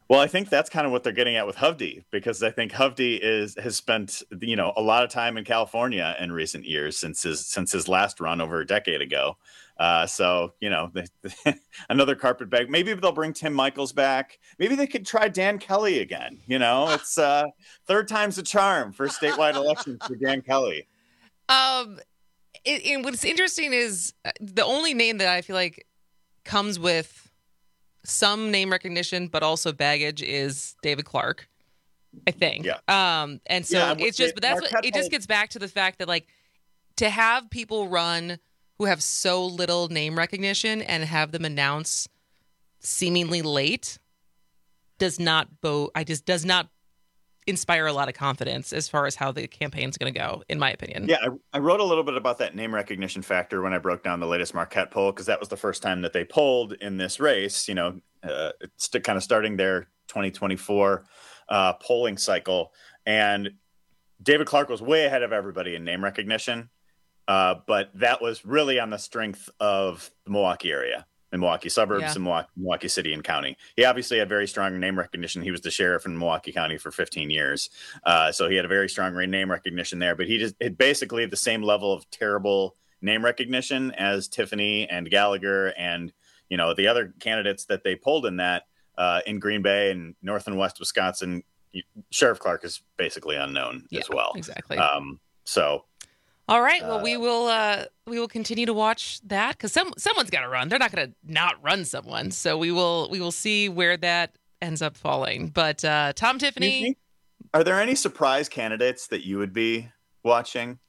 Speaker 26: Well, I think that's kind of what they're getting at with Hovde, because I think Hovde has spent a lot of time in California in recent years since his last run over a decade ago. So another carpet bag. Maybe they'll bring Tim Michaels back. Maybe they could try Dan Kelly again. It's third time's the charm for statewide elections for Dan Kelly.
Speaker 10: And what's interesting is the only name that I feel like comes with some name recognition, but also baggage is David Clark, I think. Yeah. And so it's just, but that's what, it just gets back to the fact that, like, to have people run who have so little name recognition and have them announce seemingly late does not inspire a lot of confidence as far as how the campaign's going to go, in my opinion.
Speaker 26: Yeah, I wrote a little bit about that name recognition factor when I broke down the latest Marquette poll, because that was the first time that they polled in this race, it's kind of starting their 2024 polling cycle. And David Clark was way ahead of everybody in name recognition, but that was really on the strength of the Milwaukee area. In Milwaukee suburbs and Milwaukee City and County. He obviously had very strong name recognition. He was the sheriff in Milwaukee County for 15 years. So he had a very strong name recognition there, but he just had basically the same level of terrible name recognition as Tiffany and Gallagher and, the other candidates that they polled in that in Green Bay and North and West Wisconsin. Sheriff Clark is basically unknown as well.
Speaker 10: Exactly. All right. Well, we will continue to watch that, because someone's got to run. They're not going to not run someone. So we will see where that ends up falling. But Tom Tiffany,
Speaker 26: are there any surprise candidates that you would be watching?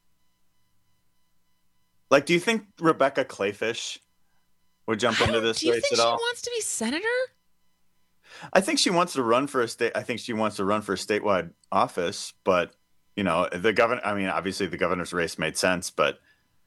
Speaker 26: Like, do you think Rebecca Clayfish would jump into this race at all?
Speaker 10: Do you think she wants to be senator?
Speaker 26: I think she wants to run for statewide office, but. The governor, obviously the governor's race made sense, but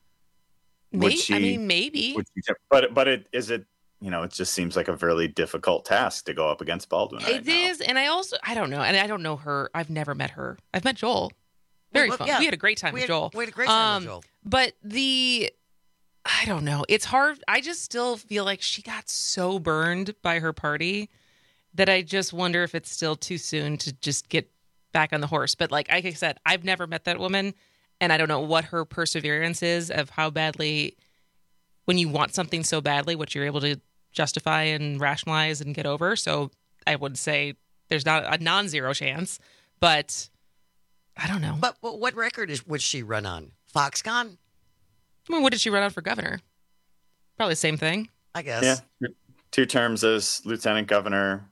Speaker 10: maybe.
Speaker 26: But it just seems like a really difficult task to go up against Baldwin.
Speaker 10: It is. And I don't know. And I don't know her. I've never met her. I've met Joel. Very fun. Yeah. We had a great time with Joel.
Speaker 14: We had a great time with Joel.
Speaker 10: But I don't know. It's hard. I just still feel like she got so burned by her party that I just wonder if it's still too soon to just get back on the horse. But like I said, I've never met that woman, and I don't know what her perseverance is of how badly, when you want something so badly, what you're able to justify and rationalize and get over. So I would say there's not a non-zero chance, but I don't know.
Speaker 14: But what record would she run on? Foxconn?
Speaker 10: What did she run on for governor? Probably the same thing,
Speaker 14: I guess.
Speaker 26: Yeah, 2 terms as lieutenant governor.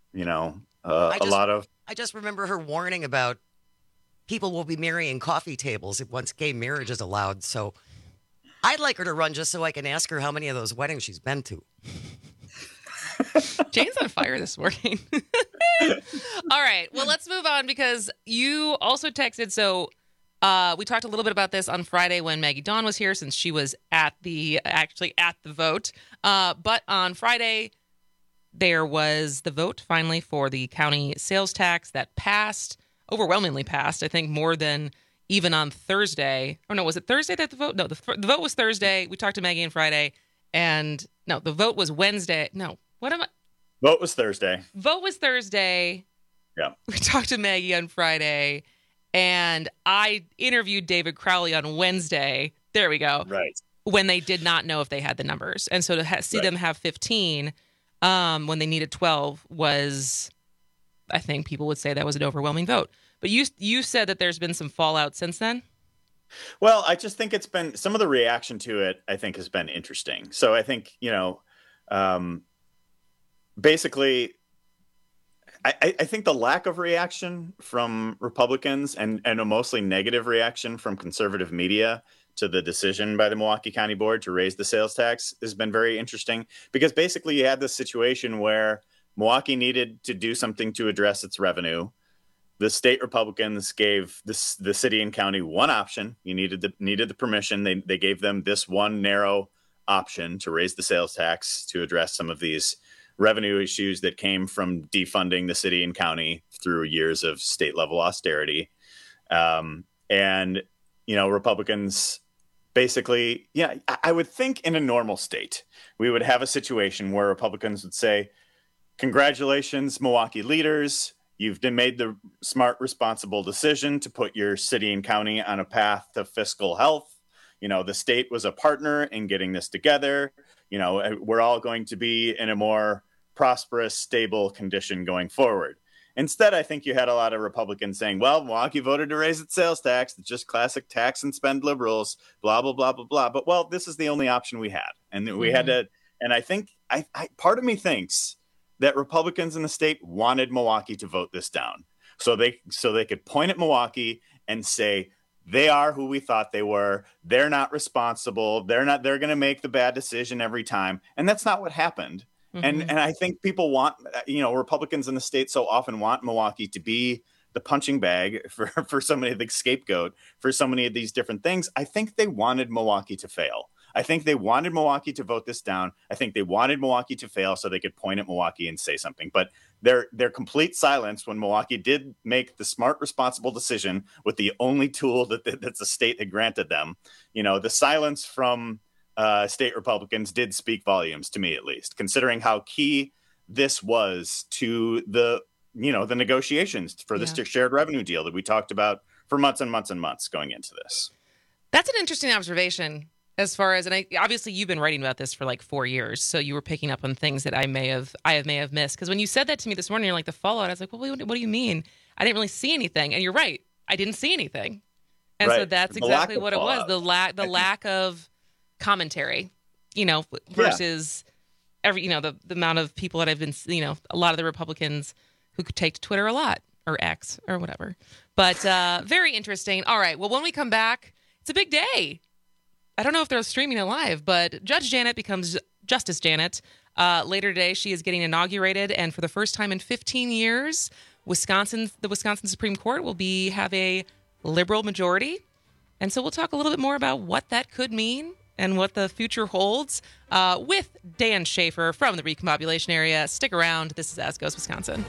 Speaker 14: I just remember her warning about people will be marrying coffee tables once gay marriage is allowed. So I'd like her to run just so I can ask her how many of those weddings she's been to.
Speaker 10: Jane's on fire this morning. All right. Well, let's move on, because you also texted. So we talked a little bit about this on Friday when Maggie Dawn was here, since she was at the vote. But on Friday, there was the vote finally for the county sales tax that overwhelmingly passed, I think more than even on Thursday. Oh, no, was it Thursday that the vote? No, the vote was Thursday. We talked to Maggie on Friday. And no, the vote was Wednesday. No,
Speaker 26: Vote was Thursday.
Speaker 10: Vote was Thursday.
Speaker 26: Yeah.
Speaker 10: We talked to Maggie on Friday, and I interviewed David Crowley on Wednesday. There we go.
Speaker 26: Right.
Speaker 10: When they did not know if they had the numbers. And so to see them have 15 when they needed 12 was, I think people would say that was an overwhelming vote. But you said that there's been some fallout since then?
Speaker 26: Well, I just think it's been, some of the reaction to it, I think, has been interesting. So I think, basically, I think the lack of reaction from Republicans and a mostly negative reaction from conservative media to the decision by the Milwaukee County Board to raise the sales tax has been very interesting, because basically you had this situation where Milwaukee needed to do something to address its revenue. The state Republicans gave the city and county one option. You needed the permission. They gave them this one narrow option to raise the sales tax to address some of these revenue issues that came from defunding the city and county through years of state level austerity. And Republicans basically, I would think in a normal state, we would have a situation where Republicans would say, congratulations, Milwaukee leaders. You've made the smart, responsible decision to put your city and county on a path to fiscal health. The state was a partner in getting this together. We're all going to be in a more prosperous, stable condition going forward. Instead, I think you had a lot of Republicans saying, well, Milwaukee voted to raise its sales tax. It's just classic tax and spend liberals, blah, blah, blah, blah, blah. But, well, this is the only option we had. And we had to, and I think, part of me thinks that Republicans in the state wanted Milwaukee to vote this down. So they could point at Milwaukee and say, they are who we thought they were. They're not responsible. They're going to make the bad decision every time. And that's not what happened. And I think people want, Republicans in the state so often want Milwaukee to be the punching bag for so many, the scapegoat for so many of these different things. I think they wanted Milwaukee to fail. I think they wanted Milwaukee to vote this down. I think they wanted Milwaukee to fail so they could point at Milwaukee and say something. But their complete silence when Milwaukee did make the smart, responsible decision with the only tool that the state had granted them, the silence from state Republicans did speak volumes to me, at least, considering how key this was to the negotiations for this shared revenue deal that we talked about for months and months and months going into this.
Speaker 10: That's an interesting observation as far as, and obviously you've been writing about this for like 4 years, so you were picking up on things that I may have missed. Because when you said that to me this morning, you're like, the fallout, I was like, well, what do you mean? I didn't really see anything. And you're right. I didn't see anything. And so that's exactly what it was. The lack of commentary, versus every, the amount of people that I've been, a lot of the Republicans who could take to Twitter a lot, or X or whatever. But very interesting. All right. Well, when we come back, it's a big day. I don't know if they're streaming it live, but Judge Janet becomes Justice Janet. Later today, she is getting inaugurated. And for the first time in 15 years, the Wisconsin Supreme Court will have a liberal majority. And so we'll talk a little bit more about what that could mean and what the future holds with Dan Schaefer from the Recombobulation area. Stick around. This is As Goes Wisconsin.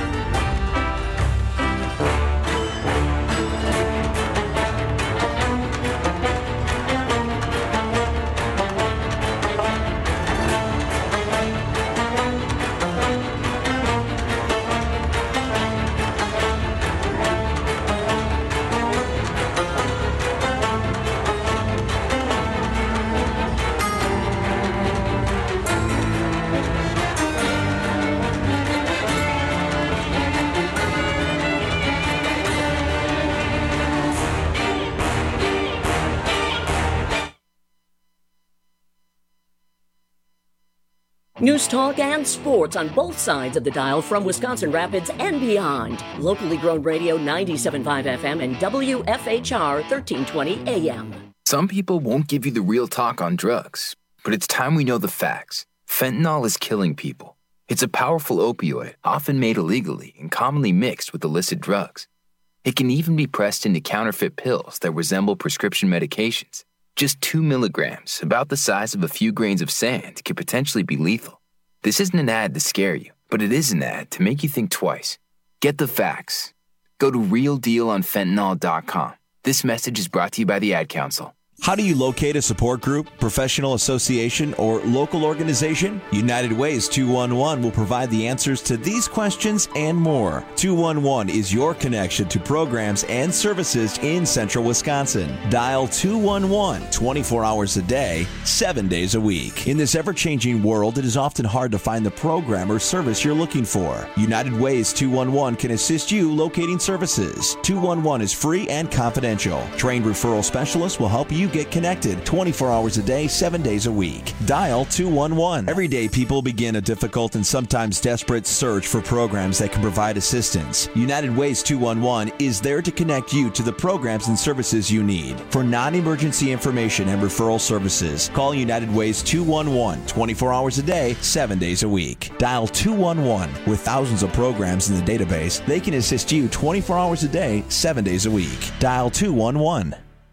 Speaker 9: News, talk, and sports on both sides of the dial from Wisconsin Rapids and beyond. Locally grown radio 97.5 FM and WFHR 1320 AM.
Speaker 1: Some people won't give you the real talk on drugs, but it's time we know the facts. Fentanyl is killing people. It's a powerful opioid, often made illegally and commonly mixed with illicit drugs. It can even be pressed into counterfeit pills that resemble prescription medications. Just 2 milligrams, about the size of a few grains of sand, could potentially be lethal. This isn't an ad to scare you, but it is an ad to make you think twice. Get the facts. Go to realdealonfentanyl.com. This message is brought to you by the Ad Council.
Speaker 2: How do you locate a support group, professional association, or local organization? United Ways 211 will provide the answers to these questions and more. 211 is your connection to programs and services in central Wisconsin. Dial 211 24 hours a day, 7 days a week. In this ever-changing world, it is often hard to find the program or service you're looking for. United Ways 211 can assist you locating services. 211 is free and confidential. Trained referral specialists will help you get connected 24 hours a day, 7 days a week. Dial 211. Every day, people begin a difficult and sometimes desperate search for programs that can provide assistance. United Ways 211 is there to connect you to the programs and services you need. For non-emergency information and referral services, call United Ways 211 24 hours a day, 7 days a week. Dial 211. With thousands of programs in the database, they can assist you 24 hours a day, 7 days a week. Dial 211.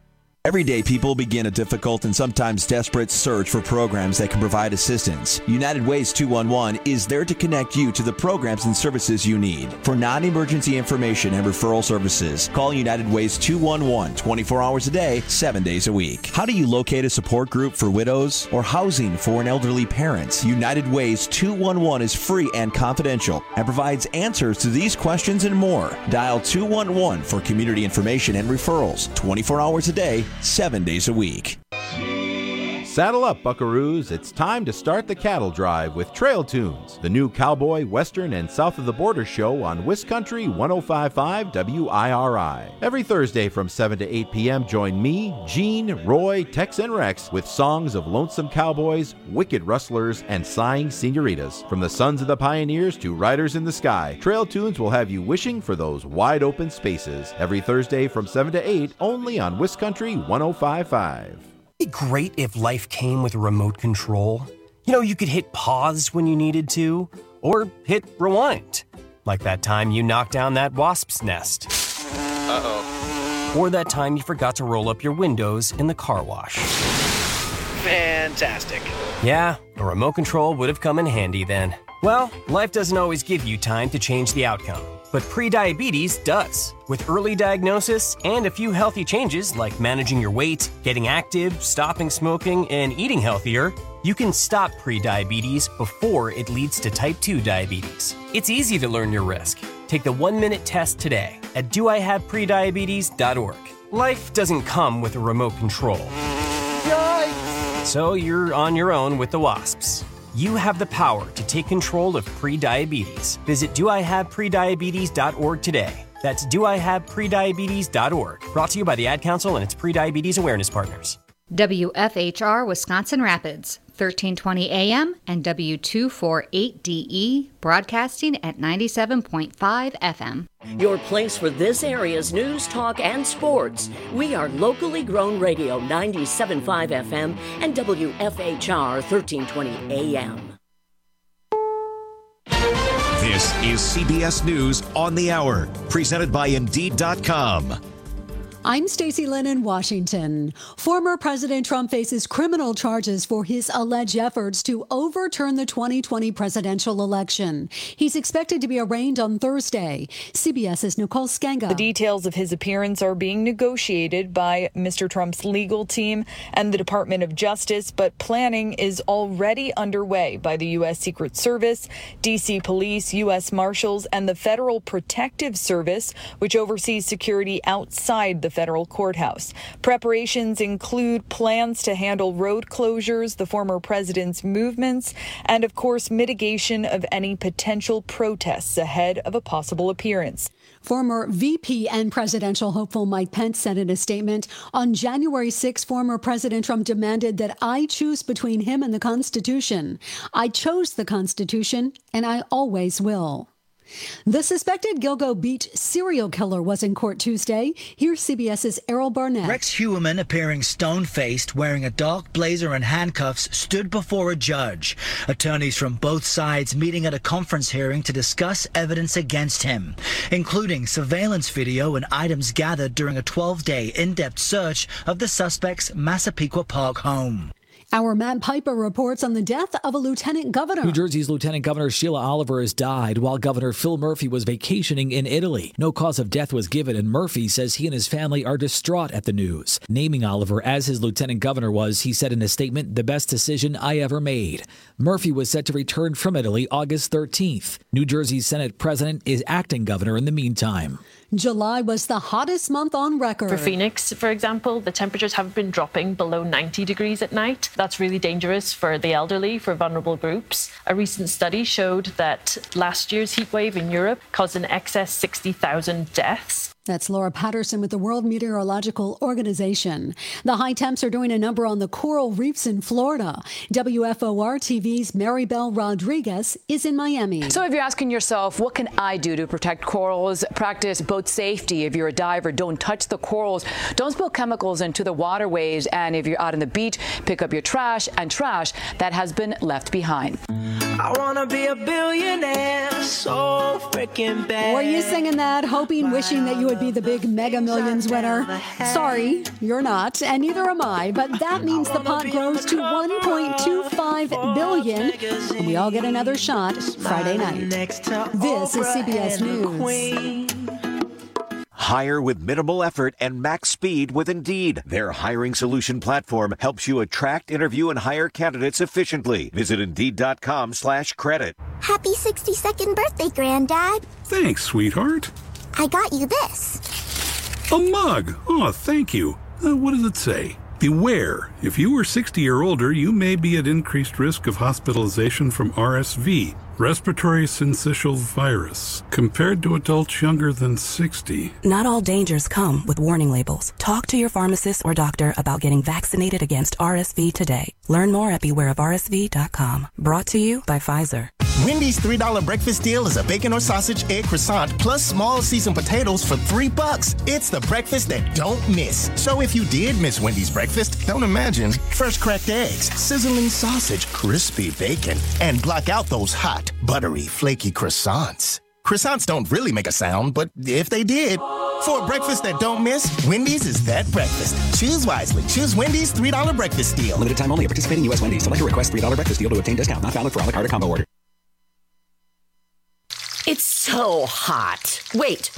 Speaker 2: Everyday people begin a difficult and sometimes desperate search for programs that can provide assistance. United Ways 211 is there to connect you to the programs and services you need. For non-emergency information and referral services, call United Ways 211 24 hours a day, 7 days a week. How do you locate a support group for widows or housing for an elderly parent? United Ways 211 is free and confidential and provides answers to these questions and more. Dial 211 for community information and referrals 24 hours a day, 7 days a week.
Speaker 24: Saddle up, buckaroos. It's time to start the cattle drive with Trail Tunes, the new cowboy, western, and south of the border show on Wiscountry 105.5 WIRI. Every Thursday from 7 to 8 p.m., join me, Gene, Roy, Tex, and Rex with songs of lonesome cowboys, wicked rustlers, and sighing senoritas. From the sons of the pioneers to riders in the sky, Trail Tunes will have you wishing for those wide open spaces. Every Thursday from 7 to 8, only on Wiscountry 105.5.
Speaker 3: It'd be great if life came with a remote control. You know, you could hit pause when you needed to, or hit rewind. Like that time you knocked down that wasp's nest.
Speaker 4: Uh-oh.
Speaker 3: Or that time you forgot to roll up your windows in the car wash.
Speaker 4: Fantastic.
Speaker 3: Yeah, a remote control would have come in handy then. Well, life doesn't always give you time to change the outcome. But prediabetes does. With early diagnosis and a few healthy changes like managing your weight, getting active, stopping smoking, and eating healthier, you can stop prediabetes before it leads to type 2 diabetes. It's easy to learn your risk. Take the 1-minute test today at doihaveprediabetes.org. Life doesn't come with a remote control. Yikes! So you're on your own with the wasps. You have the power to take control of prediabetes. Visit doihaveprediabetes.org today. That's doihaveprediabetes.org. Brought to you by the Ad Council and its Prediabetes Awareness Partners.
Speaker 5: WFHR Wisconsin Rapids, 1320 AM and W248DE, broadcasting at 97.5 FM.
Speaker 9: Your place for this area's news, talk, and sports. We are locally grown radio 97.5 FM and WFHR 1320 AM.
Speaker 11: This is CBS News on the Hour, presented by Indeed.com.
Speaker 12: I'm Stacey Lynn in Washington. Former President Trump faces criminal charges for his alleged efforts to overturn the 2020 presidential election. He's expected to be arraigned on Thursday. CBS's Nicole Skenga.
Speaker 13: The details of his appearance are being negotiated by Mr. Trump's legal team and the Department of Justice, but planning is already underway by the U.S. Secret Service, D.C. Police, U.S. Marshals, and the Federal Protective Service, which oversees security outside the federal courthouse. Preparations include plans to handle road closures, the former president's movements, and of course, mitigation of any potential protests ahead of a possible appearance.
Speaker 12: Former VP and presidential hopeful Mike Pence said in a statement, on January 6, former President Trump demanded that I choose between him and the Constitution. I chose the Constitution, and I always will. The suspected Gilgo Beach serial killer was in court Tuesday. Here's CBS's Errol Barnett.
Speaker 27: Rex Heuermann, appearing stone-faced, wearing a dark blazer and handcuffs, stood before a judge. Attorneys from both sides meeting at a conference hearing to discuss evidence against him, including surveillance video and items gathered during a 12-day in-depth search of the suspect's Massapequa Park home.
Speaker 12: Our Matt Piper reports on the death of a lieutenant governor.
Speaker 28: New Jersey's Lieutenant Governor Sheila Oliver has died while Governor Phil Murphy was vacationing in Italy. No cause of death was given, and Murphy says he and his family are distraught at the news. Naming Oliver as his lieutenant governor was, he said in a statement, the best decision I ever made. Murphy was set to return from Italy August 13th. New Jersey's Senate president is acting governor in the meantime.
Speaker 12: July was the hottest month on record.
Speaker 29: For Phoenix, for example, the temperatures have been dropping below 90 degrees at night. That's really dangerous for the elderly, for vulnerable groups. A recent study showed that last year's heat wave in Europe caused an excess 60,000 deaths.
Speaker 12: That's Laura Patterson with the World Meteorological Organization. The high temps are doing a number on the coral reefs in Florida. WFOR TV's Maribel Rodriguez is in Miami.
Speaker 30: So if you're asking yourself, what can I do to protect corals? Practice boat safety. If you're a diver, don't touch the corals. Don't spill chemicals into the waterways. And if you're out on the beach, pick up your trash and trash that has been left behind.
Speaker 31: I want to be a billionaire so fast.
Speaker 15: Breaking Bad.
Speaker 12: Were you singing that, hoping, wishing that you would be the big Mega Millions winner? Sorry, you're not, and neither am I, but that means the pot grows to $1.25 billion, and we all get another shot Friday night. This is CBS News.
Speaker 11: Hire with minimal effort and max speed with Indeed. Their hiring solution platform helps you attract, interview, and hire candidates efficiently. Visit Indeed.com/credit.
Speaker 16: Happy 62nd birthday, Granddad.
Speaker 17: Thanks, sweetheart.
Speaker 16: I got you this.
Speaker 17: A mug. Oh, thank you. What does it say? Beware, if you are 60 or older, you may be at increased risk of hospitalization from RSV, respiratory syncytial virus, compared to adults younger than 60. Not all dangers come with warning labels. Talk to your pharmacist or doctor about getting vaccinated against RSV today. Learn more at bewareofrsv.com. Brought to you by Pfizer.
Speaker 24: Wendy's $3 breakfast deal is a bacon or sausage egg croissant plus small seasoned potatoes for $3. It's the breakfast that don't miss. So if you did miss Wendy's breakfast, don't imagine. Fresh cracked eggs, sizzling sausage, crispy bacon, and block out those hot, buttery, flaky croissants. Croissants don't really make a sound, but if they did, for a breakfast that don't miss, Wendy's is that breakfast. Choose wisely. Choose Wendy's $3 breakfast deal.
Speaker 18: Limited time only at participating U.S. Wendy's. Select a request $3 breakfast deal to obtain discount. Not valid for a la carte or combo order.
Speaker 9: It's so hot. Wait.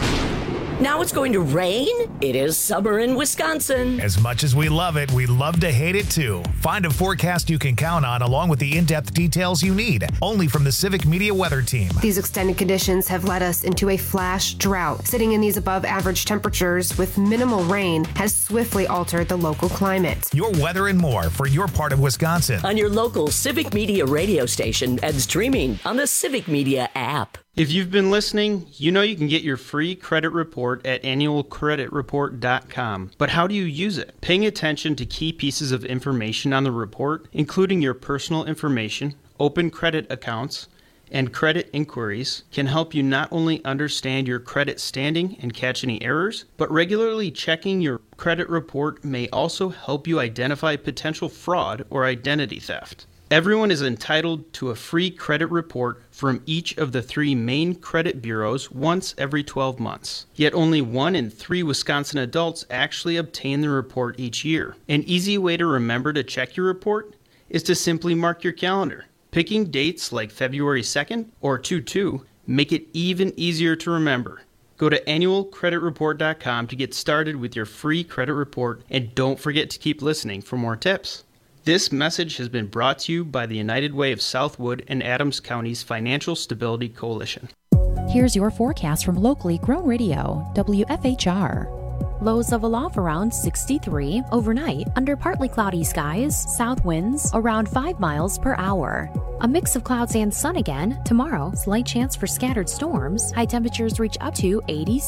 Speaker 9: Now it's going to rain? It is summer in Wisconsin.
Speaker 19: As much as we love it, we love to hate it too. Find a forecast you can count on along with the in-depth details you need. Only from the Civic Media Weather Team.
Speaker 20: These extended conditions have led us into a flash drought. Sitting in these above average temperatures with minimal rain has swiftly altered the local climate.
Speaker 19: Your weather and more for your part of Wisconsin.
Speaker 9: On your local Civic Media radio station and streaming on the Civic Media app.
Speaker 21: If you've been listening, you know you can get your free credit report at annualcreditreport.com. But how do you use it? Paying attention to key pieces of information on the report, including your personal information, open credit accounts, and credit inquiries, can help you not only understand your credit standing and catch any errors, but regularly checking your credit report may also help you identify potential fraud or identity theft. Everyone is entitled to a free credit report from each of the 3 main credit bureaus once every 12 months. Yet only 1 in 3 Wisconsin adults actually obtain the report each year. An easy way to remember to check your report is to simply mark your calendar. Picking dates like February 2nd or 2/2 make it even easier to remember. Go to annualcreditreport.com to get started with your free credit report, and don't forget to keep listening for more tips. This message has been brought to you by the United Way of Southwood and Adams County's Financial Stability Coalition.
Speaker 8: Here's your forecast from locally grown radio, WFHR. Lows of aloft around 63 overnight under partly cloudy skies, south winds around 5 miles per hour. A mix of clouds and sun again. Tomorrow, slight chance for scattered storms. High temperatures reach up to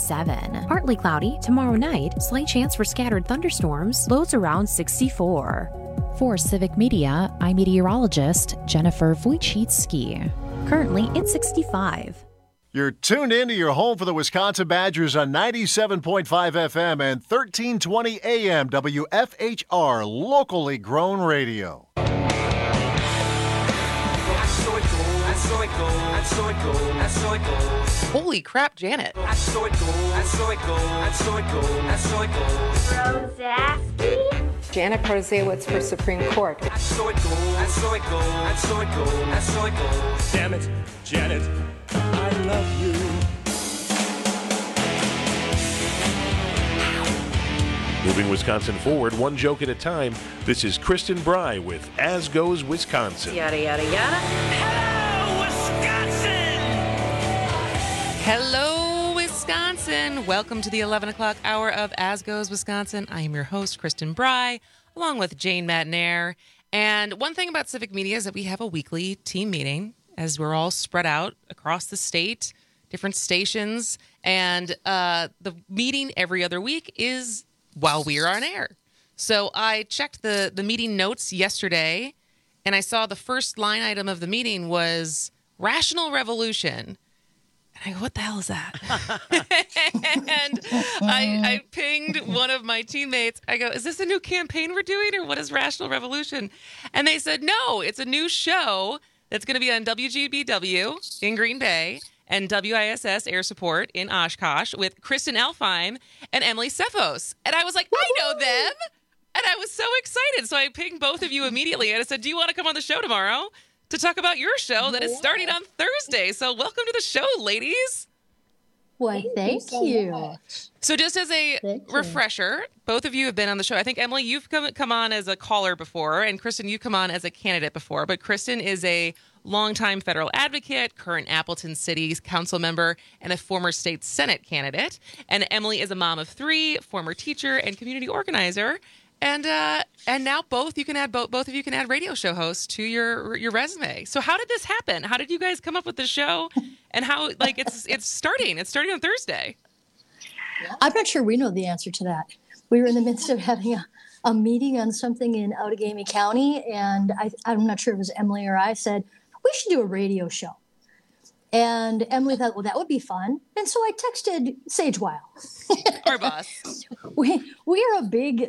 Speaker 8: 87. Partly cloudy. Tomorrow night, slight chance for scattered thunderstorms. Lows around 64. For Civic Media, I'm meteorologist Jennifer Wojcicki. Currently, it's 65.
Speaker 22: You're tuned in to your home for the Wisconsin Badgers on 97.5 FM and 1320 AM WFHR, locally grown radio.
Speaker 10: Holy crap, Janet.
Speaker 23: Janet Prozewicz for Supreme Court.
Speaker 15: Damn it, Janet, I love you.
Speaker 25: Moving Wisconsin forward, one joke at a time. This is Kristen Bry with As Goes Wisconsin.
Speaker 23: Yada, yada, yada.
Speaker 10: Hello, Wisconsin. Welcome to the 11 o'clock hour of As Goes Wisconsin. I am your host, Kristen Bry, along with Jane Matnair. And one thing about Civic Media is that we have a weekly team meeting as we're all spread out across the state, different stations. And the meeting every other week is while we are on air. So I checked the meeting notes yesterday, and I saw the first line item of the meeting was Rational Revolution. And I go, what the hell is that? And I pinged one of my teammates. I go, is this a new campaign we're doing, or what is Rational Revolution? And they said, no, it's a new show that's going to be on WGBW in Green Bay. and WISS Air Support in Oshkosh with Kristen Elfheim and Emily Cephos. And I was like, I know them. And I was so excited. So I pinged both of you immediately and I said, do you want to come on the show tomorrow to talk about your show that is starting on Thursday? So welcome to the show, ladies.
Speaker 1: Why, thank you.
Speaker 10: So just as a refresher, both of you have been on the show. I think, Emily, you've come on as a caller before, and Kristen, you've come on as a candidate before. But Kristen is a longtime federal advocate, current Appleton City Council member, and a former state Senate candidate. And Emily is a mom of 3, former teacher and community organizer. And now both of you can add radio show hosts to your resume. So how did this happen? How did you guys come up with the show? And how it's starting? It's starting on Thursday.
Speaker 1: I'm not sure we know the answer to that. We were in the midst of having a meeting on something in Outagamie County, and I'm not sure if it was Emily or I said we should do a radio show. And Emily thought, well, that would be fun. And so I texted Sage Weil.
Speaker 10: Our boss.
Speaker 1: We are a big,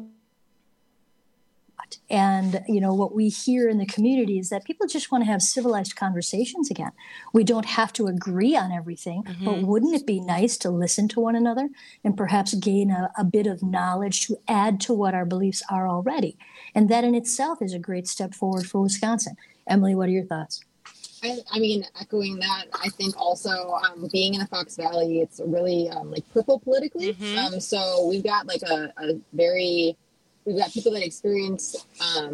Speaker 1: and, what we hear in the community is that people just want to have civilized conversations again. We don't have to agree on everything, but wouldn't it be nice to listen to one another and perhaps gain a bit of knowledge to add to what our beliefs are already? And that in itself is a great step forward for Wisconsin. Emily, what are your thoughts?
Speaker 2: I mean, echoing that, I think also being in the Fox Valley, it's really purple politically. So we've got we've got people that experience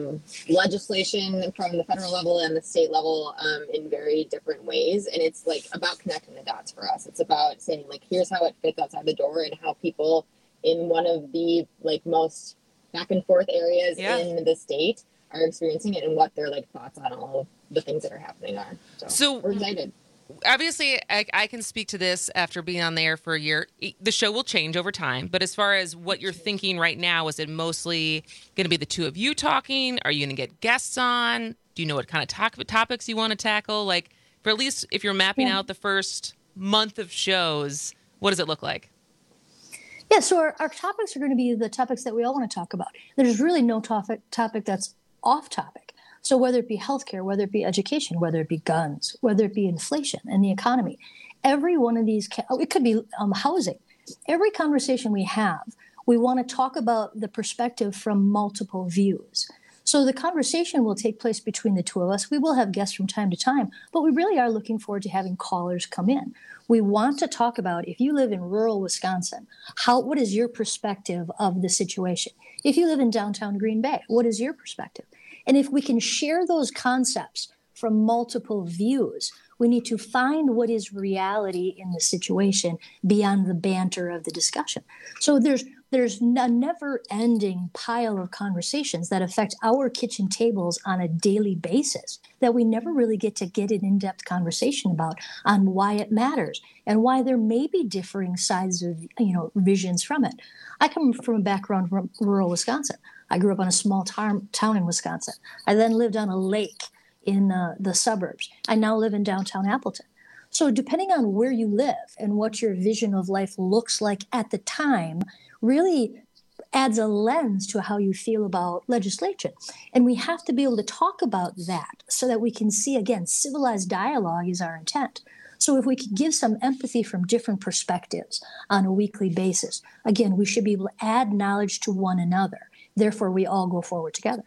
Speaker 2: legislation from the federal level and the state level in very different ways. And it's about connecting the dots for us. It's about saying here's how it fits outside the door and how people in one of the most back and forth areas in the state are experiencing it and what their thoughts on all of the things that are happening are. So we're excited.
Speaker 10: Obviously, I can speak to this after being on the air for a year. The show will change over time. But as far as what you're thinking right now, is it mostly going to be the two of you talking? Are you going to get guests on? Do you know what kind of topics you want to tackle? For at least if you're mapping out the first month of shows, what does it look like?
Speaker 1: Yeah, so our topics are going to be the topics that we all want to talk about. There's really no topic that's off topic. So whether it be healthcare, whether it be education, whether it be guns, whether it be inflation and the economy, every one of these, it could be housing. Every conversation we have, we want to talk about the perspective from multiple views. So the conversation will take place between the two of us. We will have guests from time to time, but we really are looking forward to having callers come in. We want to talk about, if you live in rural Wisconsin, what is your perspective of the situation? If you live in downtown Green Bay, what is your perspective? And if we can share those concepts from multiple views, we need to find what is reality in the situation beyond the banter of the discussion. So there's a never-ending pile of conversations that affect our kitchen tables on a daily basis that we never really get an in-depth conversation about on why it matters and why there may be differing sides of visions from it. I come from a background from rural Wisconsin. I grew up on a small town in Wisconsin. I then lived on a lake in the suburbs. I now live in downtown Appleton. So depending on where you live and what your vision of life looks like at the time really adds a lens to how you feel about legislation. And we have to be able to talk about that so that we can see, again, civilized dialogue is our intent. So if we can give some empathy from different perspectives on a weekly basis, again, we should be able to add knowledge to one another. Therefore, we all go forward together.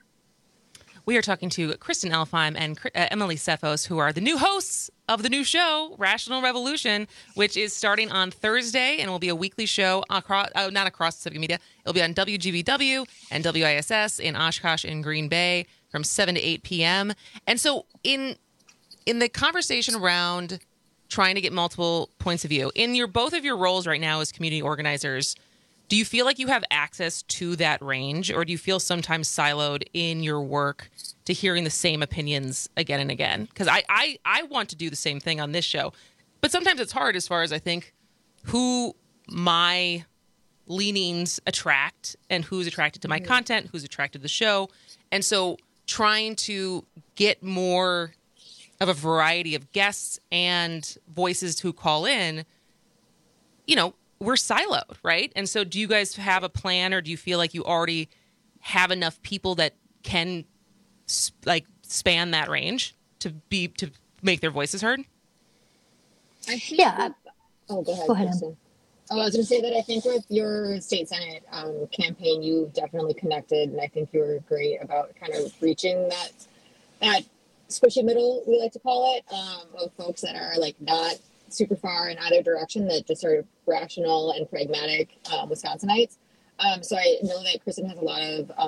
Speaker 10: We are talking to Kristen Elfheim and Emily Cephos, who are the new hosts of the new show, Rational Revolution, which is starting on Thursday and will be a weekly show not across Civic Media. It'll be on WGBW and WISS in Oshkosh and Green Bay from 7 to 8 p.m. And so in the conversation around trying to get multiple points of view, in both of your roles right now as community organizers, do you feel like you have access to that range, or do you feel sometimes siloed in your work to hearing the same opinions again and again? Because I want to do the same thing on this show, but sometimes it's hard as far as I think who my leanings attract and who's attracted to my content, who's attracted to the show. And so trying to get more of a variety of guests and voices who call in, we're siloed, right? And so do you guys have a plan, or do you feel like you already have enough people that can span that range to make their voices heard?
Speaker 2: I think
Speaker 1: Yeah.
Speaker 2: go ahead.
Speaker 1: Go ahead,
Speaker 2: Kristen. I was going to say that I think with your state senate campaign, you definitely connected, and I think you were great about kind of reaching that squishy middle, we like to call it, of folks that are like not super far in either direction, that just are rational and pragmatic Wisconsinites. So I know that Kristen has a lot of